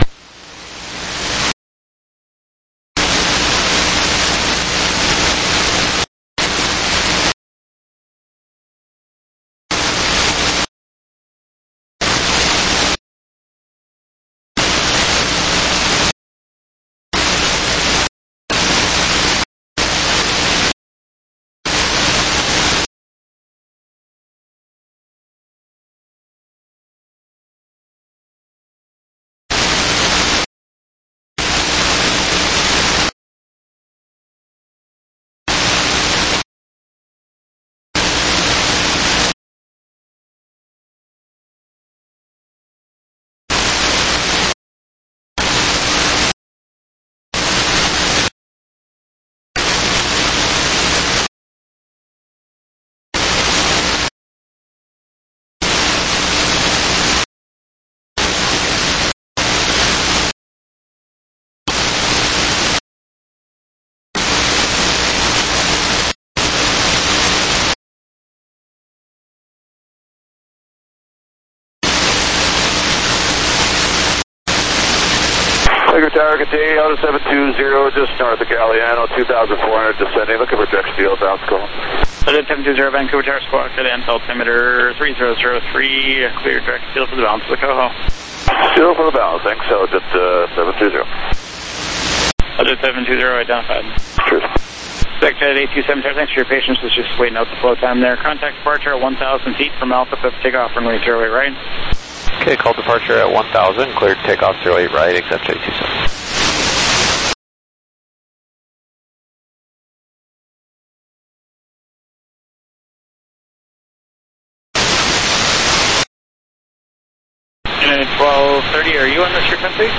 P: Tiger Tower, continue out of seven two zero, just north of Galliano, two thousand four hundred descending, looking for direct field, bounce call.
T: seven two zero, Vancouver Tower, squawk at altimeter three zero zero three, clear direct field for the balance of the Coho.
P: Zero for the balance, thanks, so just uh, seven two zero.
T: seven two zero identified.
P: Cheers.
T: Secretary eight two seven, thanks for your patience, it's just waiting out the flow time there. Contact departure at one thousand feet from Alpha, takeoff runway zero eight right.
G: Okay, call departure at one thousand, cleared takeoff zero eight right, accept eight two seven.
T: Unit twelve thirty, are you on this frequency?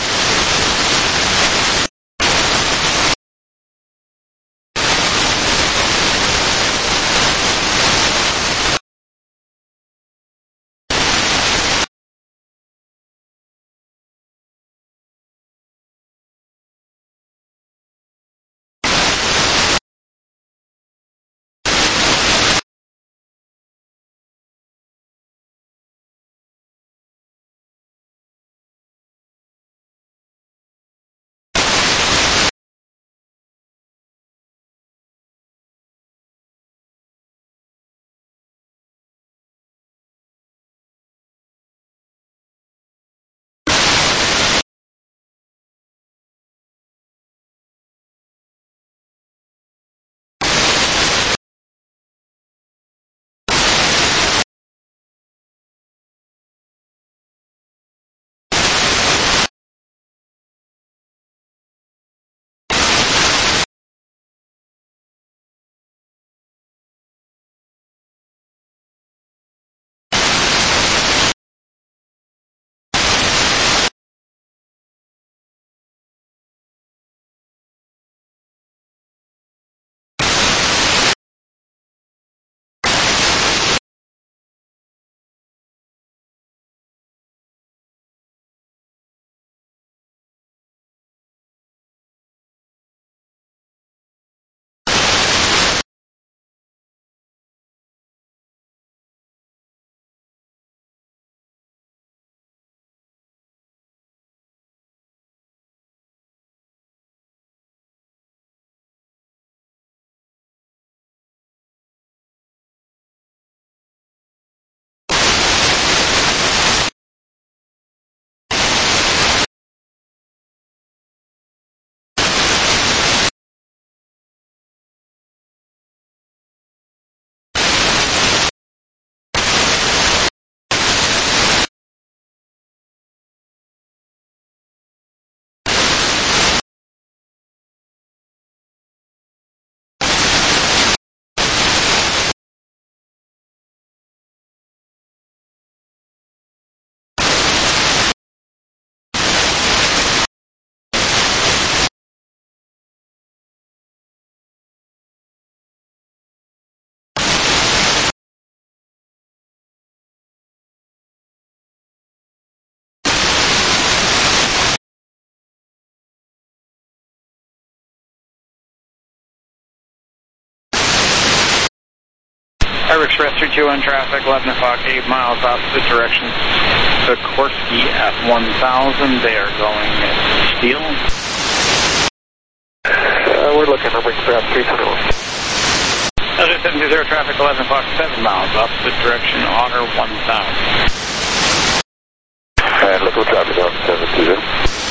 T: Air Express three two one traffic, eleven o'clock, eight miles opposite direction. Sikorsky at one thousand, they are going steel.
V: Uh, we're looking, Air Express three two one.
T: L J seven two zero traffic, eleven o'clock, seven miles opposite direction, Otter one thousand.
P: And local traffic on seven two zero.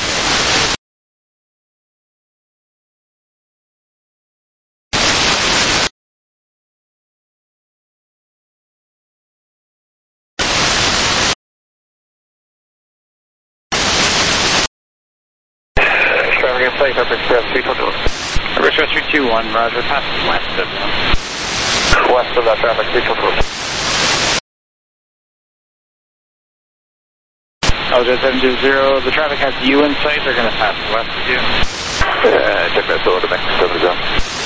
V: Traffic in place, Air Express three two one.
T: Air Express three two one, roger, passing west of them.
V: West of that traffic, three two one.
T: L J seven two zero, the traffic has you in sight, they're going to pass west of you.
P: Uh, check that solo to make seven zero.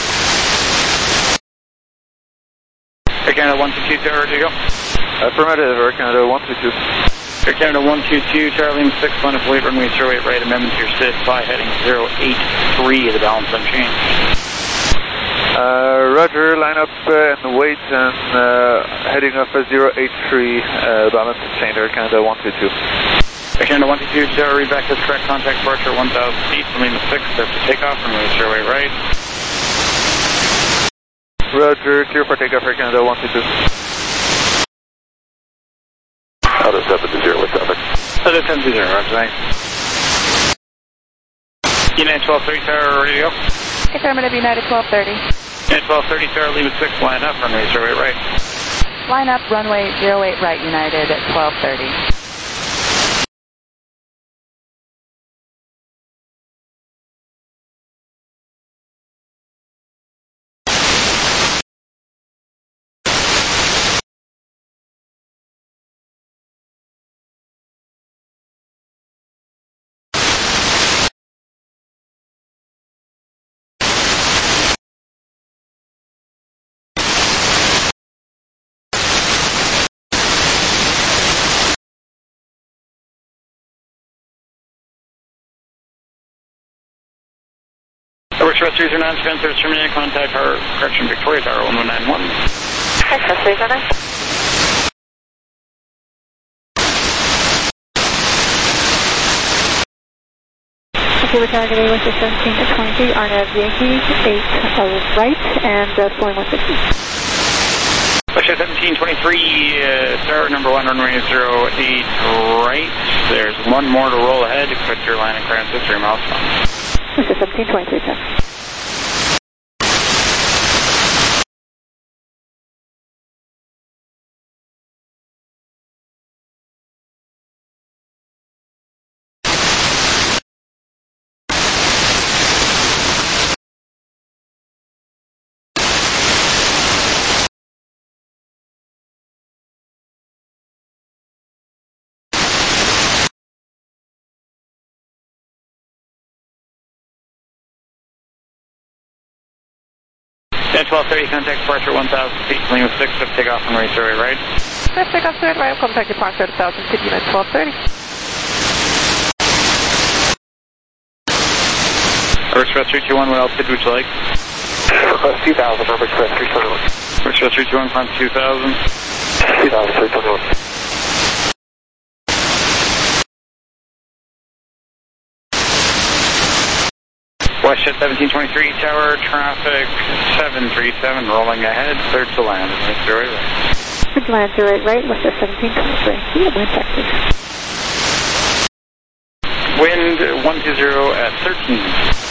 T: Air Canada one two two, Tower, ready to go?
Q: Affirmative, Air Canada one two two.
T: Air Canada one two two, Charlie six, one of weight, runway zero eight right, amendment to your S I D, fly heading zero eight three, the balance unchanged.
Q: Uh, roger, line up uh, and wait and uh, heading up at zero eight three, uh, balance change, Air Canada one two two.
T: Canada one two two, Tower, read back this correct, contact departure one thousand feet from Lima six, clear for takeoff, runway zero eight right.
E: Roger, clear for takeoff for Canada one two two.
P: Out of seven to zero with traffic.
T: Out of seven to zero, roger, thanks. United twelve thirty, Tower, ready to go?
B: Affirmative, United twelve thirty.
T: United twelve thirty, Tower, Lima six, line up, runway zero eight right.
B: Line up, runway zero eight right, United at twelve thirty.
T: Express three zero nine, Spencer, terminated, contact our correction Victoria Tower one one nine one.
K: Express three zero nine. Okay, we're targeting with the seventeen to twenty-three, R N A V Yankee, eight uh, right, and uh, slowing one fifty.
T: Russia seventeen twenty-three, uh, Tower number one, runway zero eight right. There's one more to roll ahead, expect your line and clearance at three miles from.
K: This is seventeen twenty-three, sir.
T: At twelve thirty, contact departure one thousand feet, Lima six, up takeoff on runway zero eight right.
B: First takeoff zero eight right, contact departure at one thousand feet, United twelve thirty.
T: Express three two one, what altitude would you like?
V: Request two thousand, number Express three twenty-one.
T: Express three two one, climb two thousand.
V: two thousand, three twenty-one.
T: WestJet seventeen twenty-three, Tower, traffic seven three seven, rolling ahead, cleared to land, zero eight right.
K: Cleared to land, zero eight right, WestJet seventeen twenty-three. Yeah, wind taxi.
T: Wind one two zero at thirteen.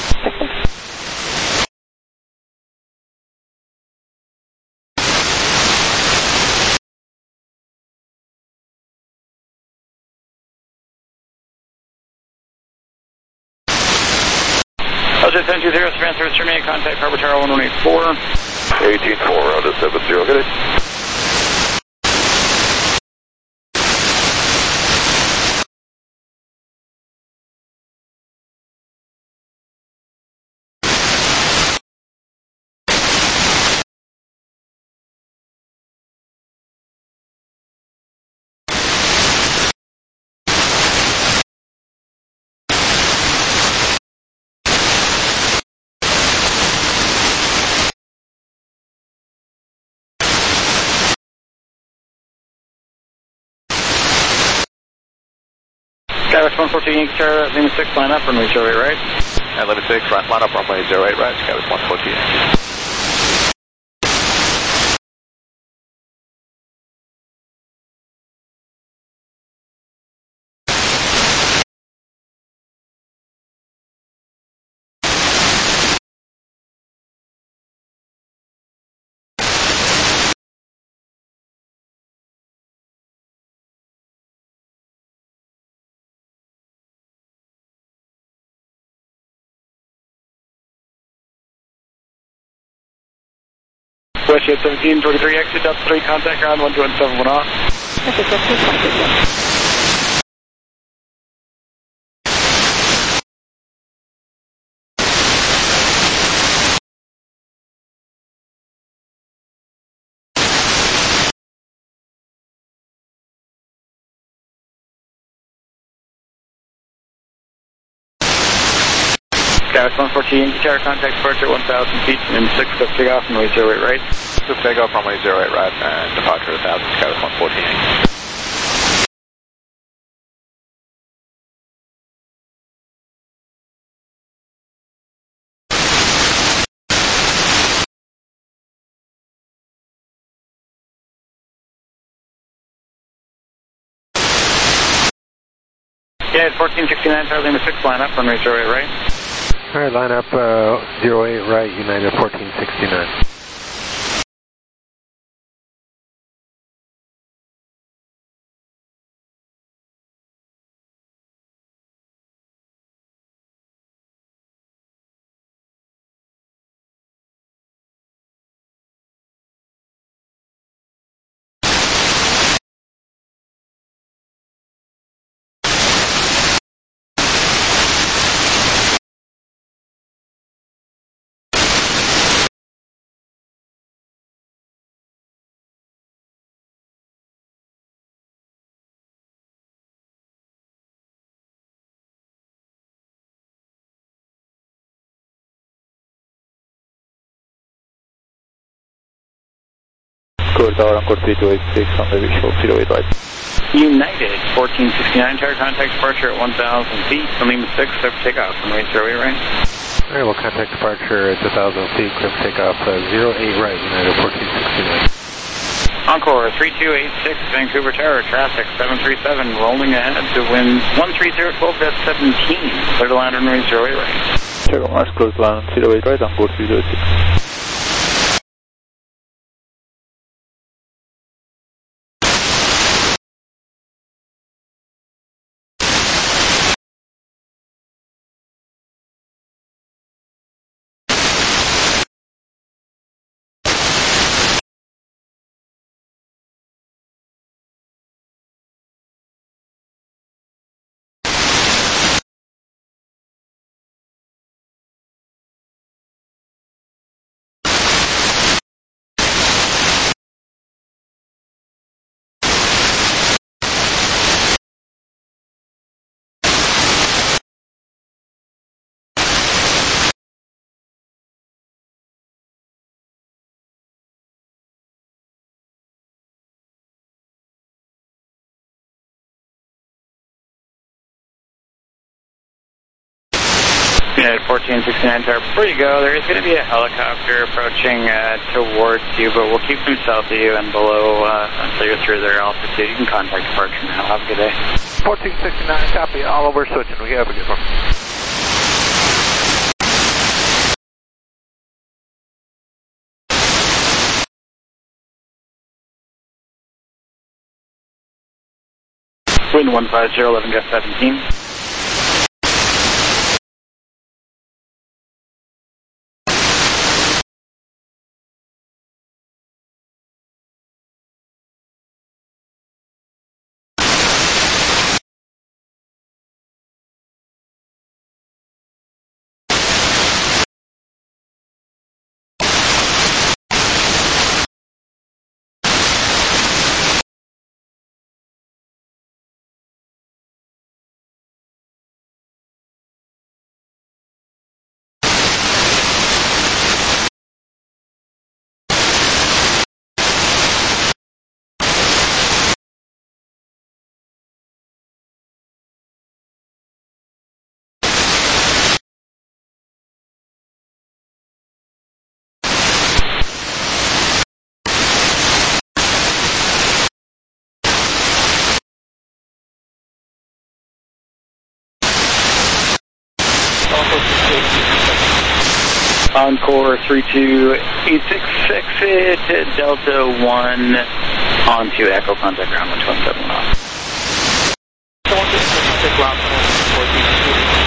T: WestJet seven two zero, Span service terminated, contact Harbor Tower one one eight four.
P: eighteen four, round to seven zero, get it.
T: Skywest one fourteen, Yankee Tower, Lima six, line up, runway zero eight right.
E: At Lima six, line up, runway zero eight right, Skywest one fourteen.
T: WestJet seventeen twenty-three, exit up three, contact ground one two one seven one off.
K: This is seventeen twenty-three.
T: Skywest one fourteen, Yankee Tower, contact departure one thousand feet, Lima six, up takeoff, runway zero eight right.
E: Just take off runway zero eight right and departure one thousand, Skywest one fourteen.
T: United fourteen sixty-nine, Tower Lima six, line up, runway zero eight right.
C: All right, line up uh, zero eight right, United fourteen sixty-nine.
E: Tower, Tower, Encore three two eight six on the visual zero eight right.
T: United fourteen sixty-nine, tower contact departure at one thousand feet, Lima six, clear for takeoff, runway zero eight right.
C: All right, we'll contact departure at two thousand feet, clear for takeoff, uh, zero eight right, United fourteen sixty-nine.
T: Encore three two eight six, Vancouver Tower, traffic seven three seven, rolling ahead to wind one three zero, twelve depth seventeen, clear to land runway zero eight right.
E: Check on Mars, close land zero eight right, Encore three two eight six.
T: United fourteen sixty-nine, tower, before you go, there is going to be a helicopter approaching uh, towards you, but we'll keep them south of you and below uh, until you're through their altitude. You can contact departure now. Have a good day.
Q: fourteen sixty-nine, copy. All over switching. We have a good one.
T: Wind one five zero, eleven gust seventeen. Encore three two eight six six, it Delta one onto Echo, contact ground one two seven one. Contact ground fourteen.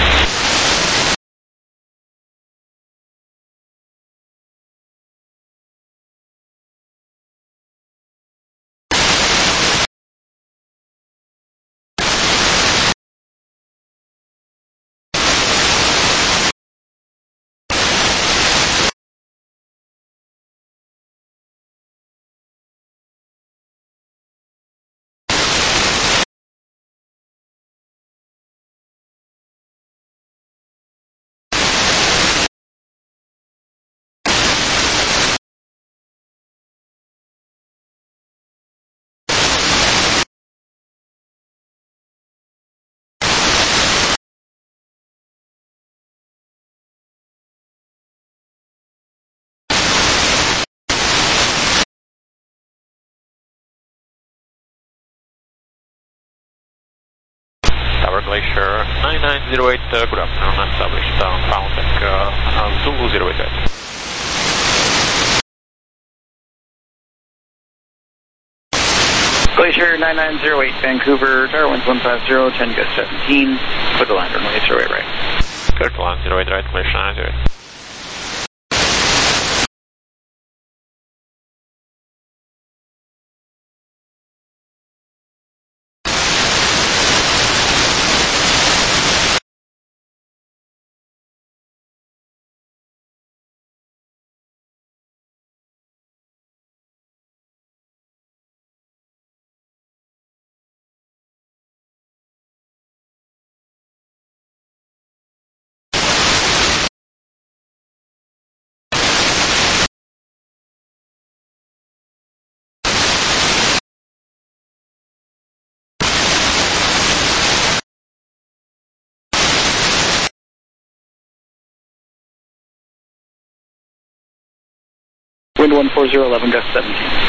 G: Tower, Glacier nine nine zero eight, uh, good afternoon, established uh, pound deck uh, Zulu zero eight right.
T: Glacier nine nine zero eight, Vancouver, tower winds one five zero, ten gust seventeen, clear to land runway zero eight right.
G: Clear to land zero eight right, Glacier nine zero eight.
T: Wind one four zero, eleven gust seventeen.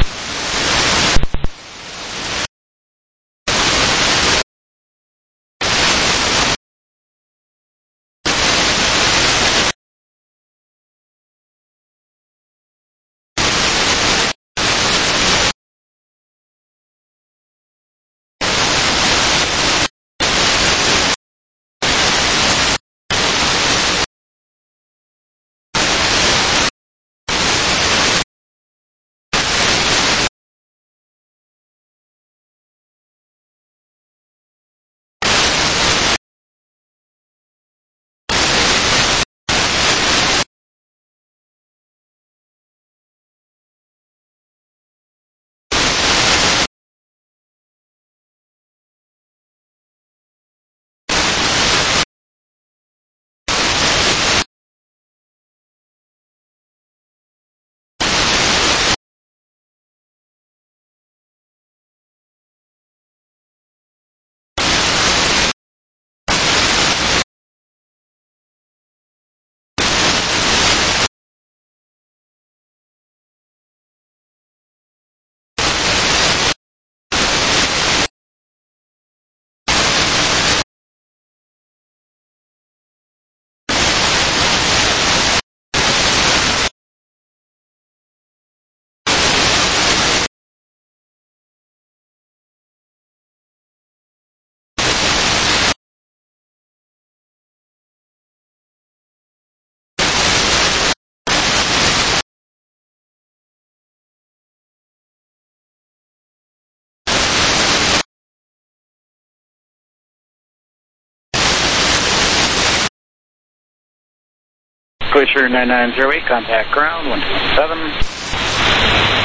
T: Glacier nine nine zero eight, contact ground, one two seven.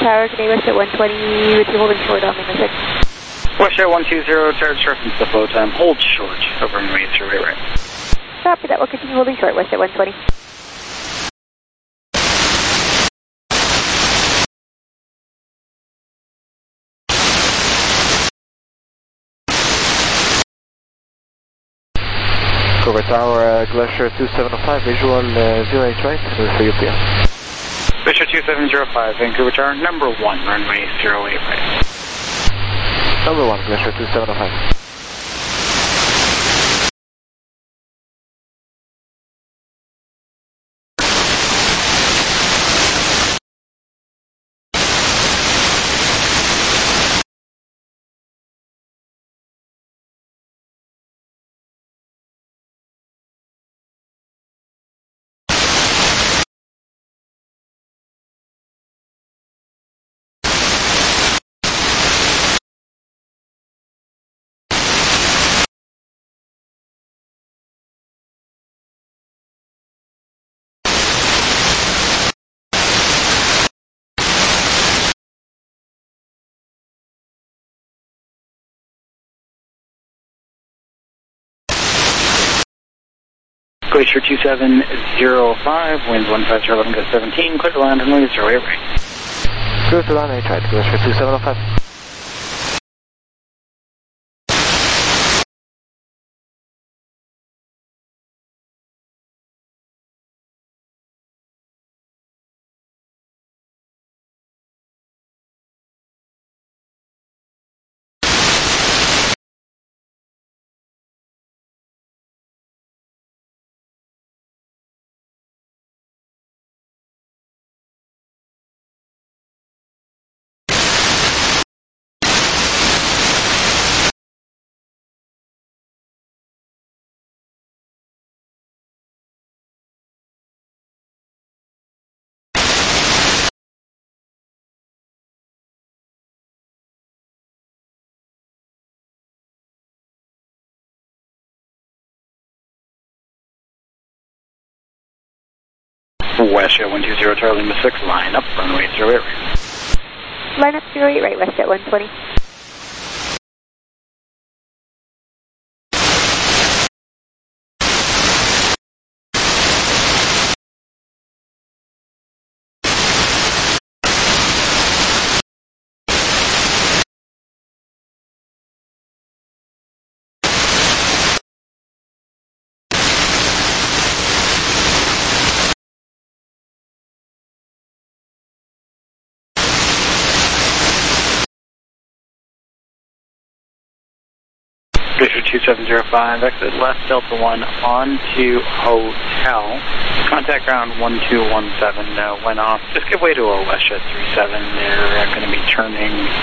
K: Tower, Canadian Westjet one twenty, with you holding short on Lima six.
T: Westjet one two zero, charge reference the flow time, hold short over runway zero eight right.
K: Copy that, we'll continue holding short, Westjet one twenty.
C: Cobra Tower, uh, Glacier two seven zero five, visual uh, zero eight right, for U P M.
T: Glacier two seven zero five, Vancouver Tower, number one, runway zero eight right.
C: Number one, Glacier two seven zero five.
T: Glacier two seven zero five, winds one five zero eleven, gust seventeen, clear to land, runway zero eight right.
C: Clear to land, eight right, Glacier two seven zero five.
T: Westjet one two zero, Charlie Lima six, line up, runway zero eight right.
K: Line up zero eight right, Westjet one twenty.
T: Glacier two seven zero five, exit left Delta one onto hotel. Contact ground one two one seven uh, went off. Just give way to a Westjet three seven. They're uh, going to be turning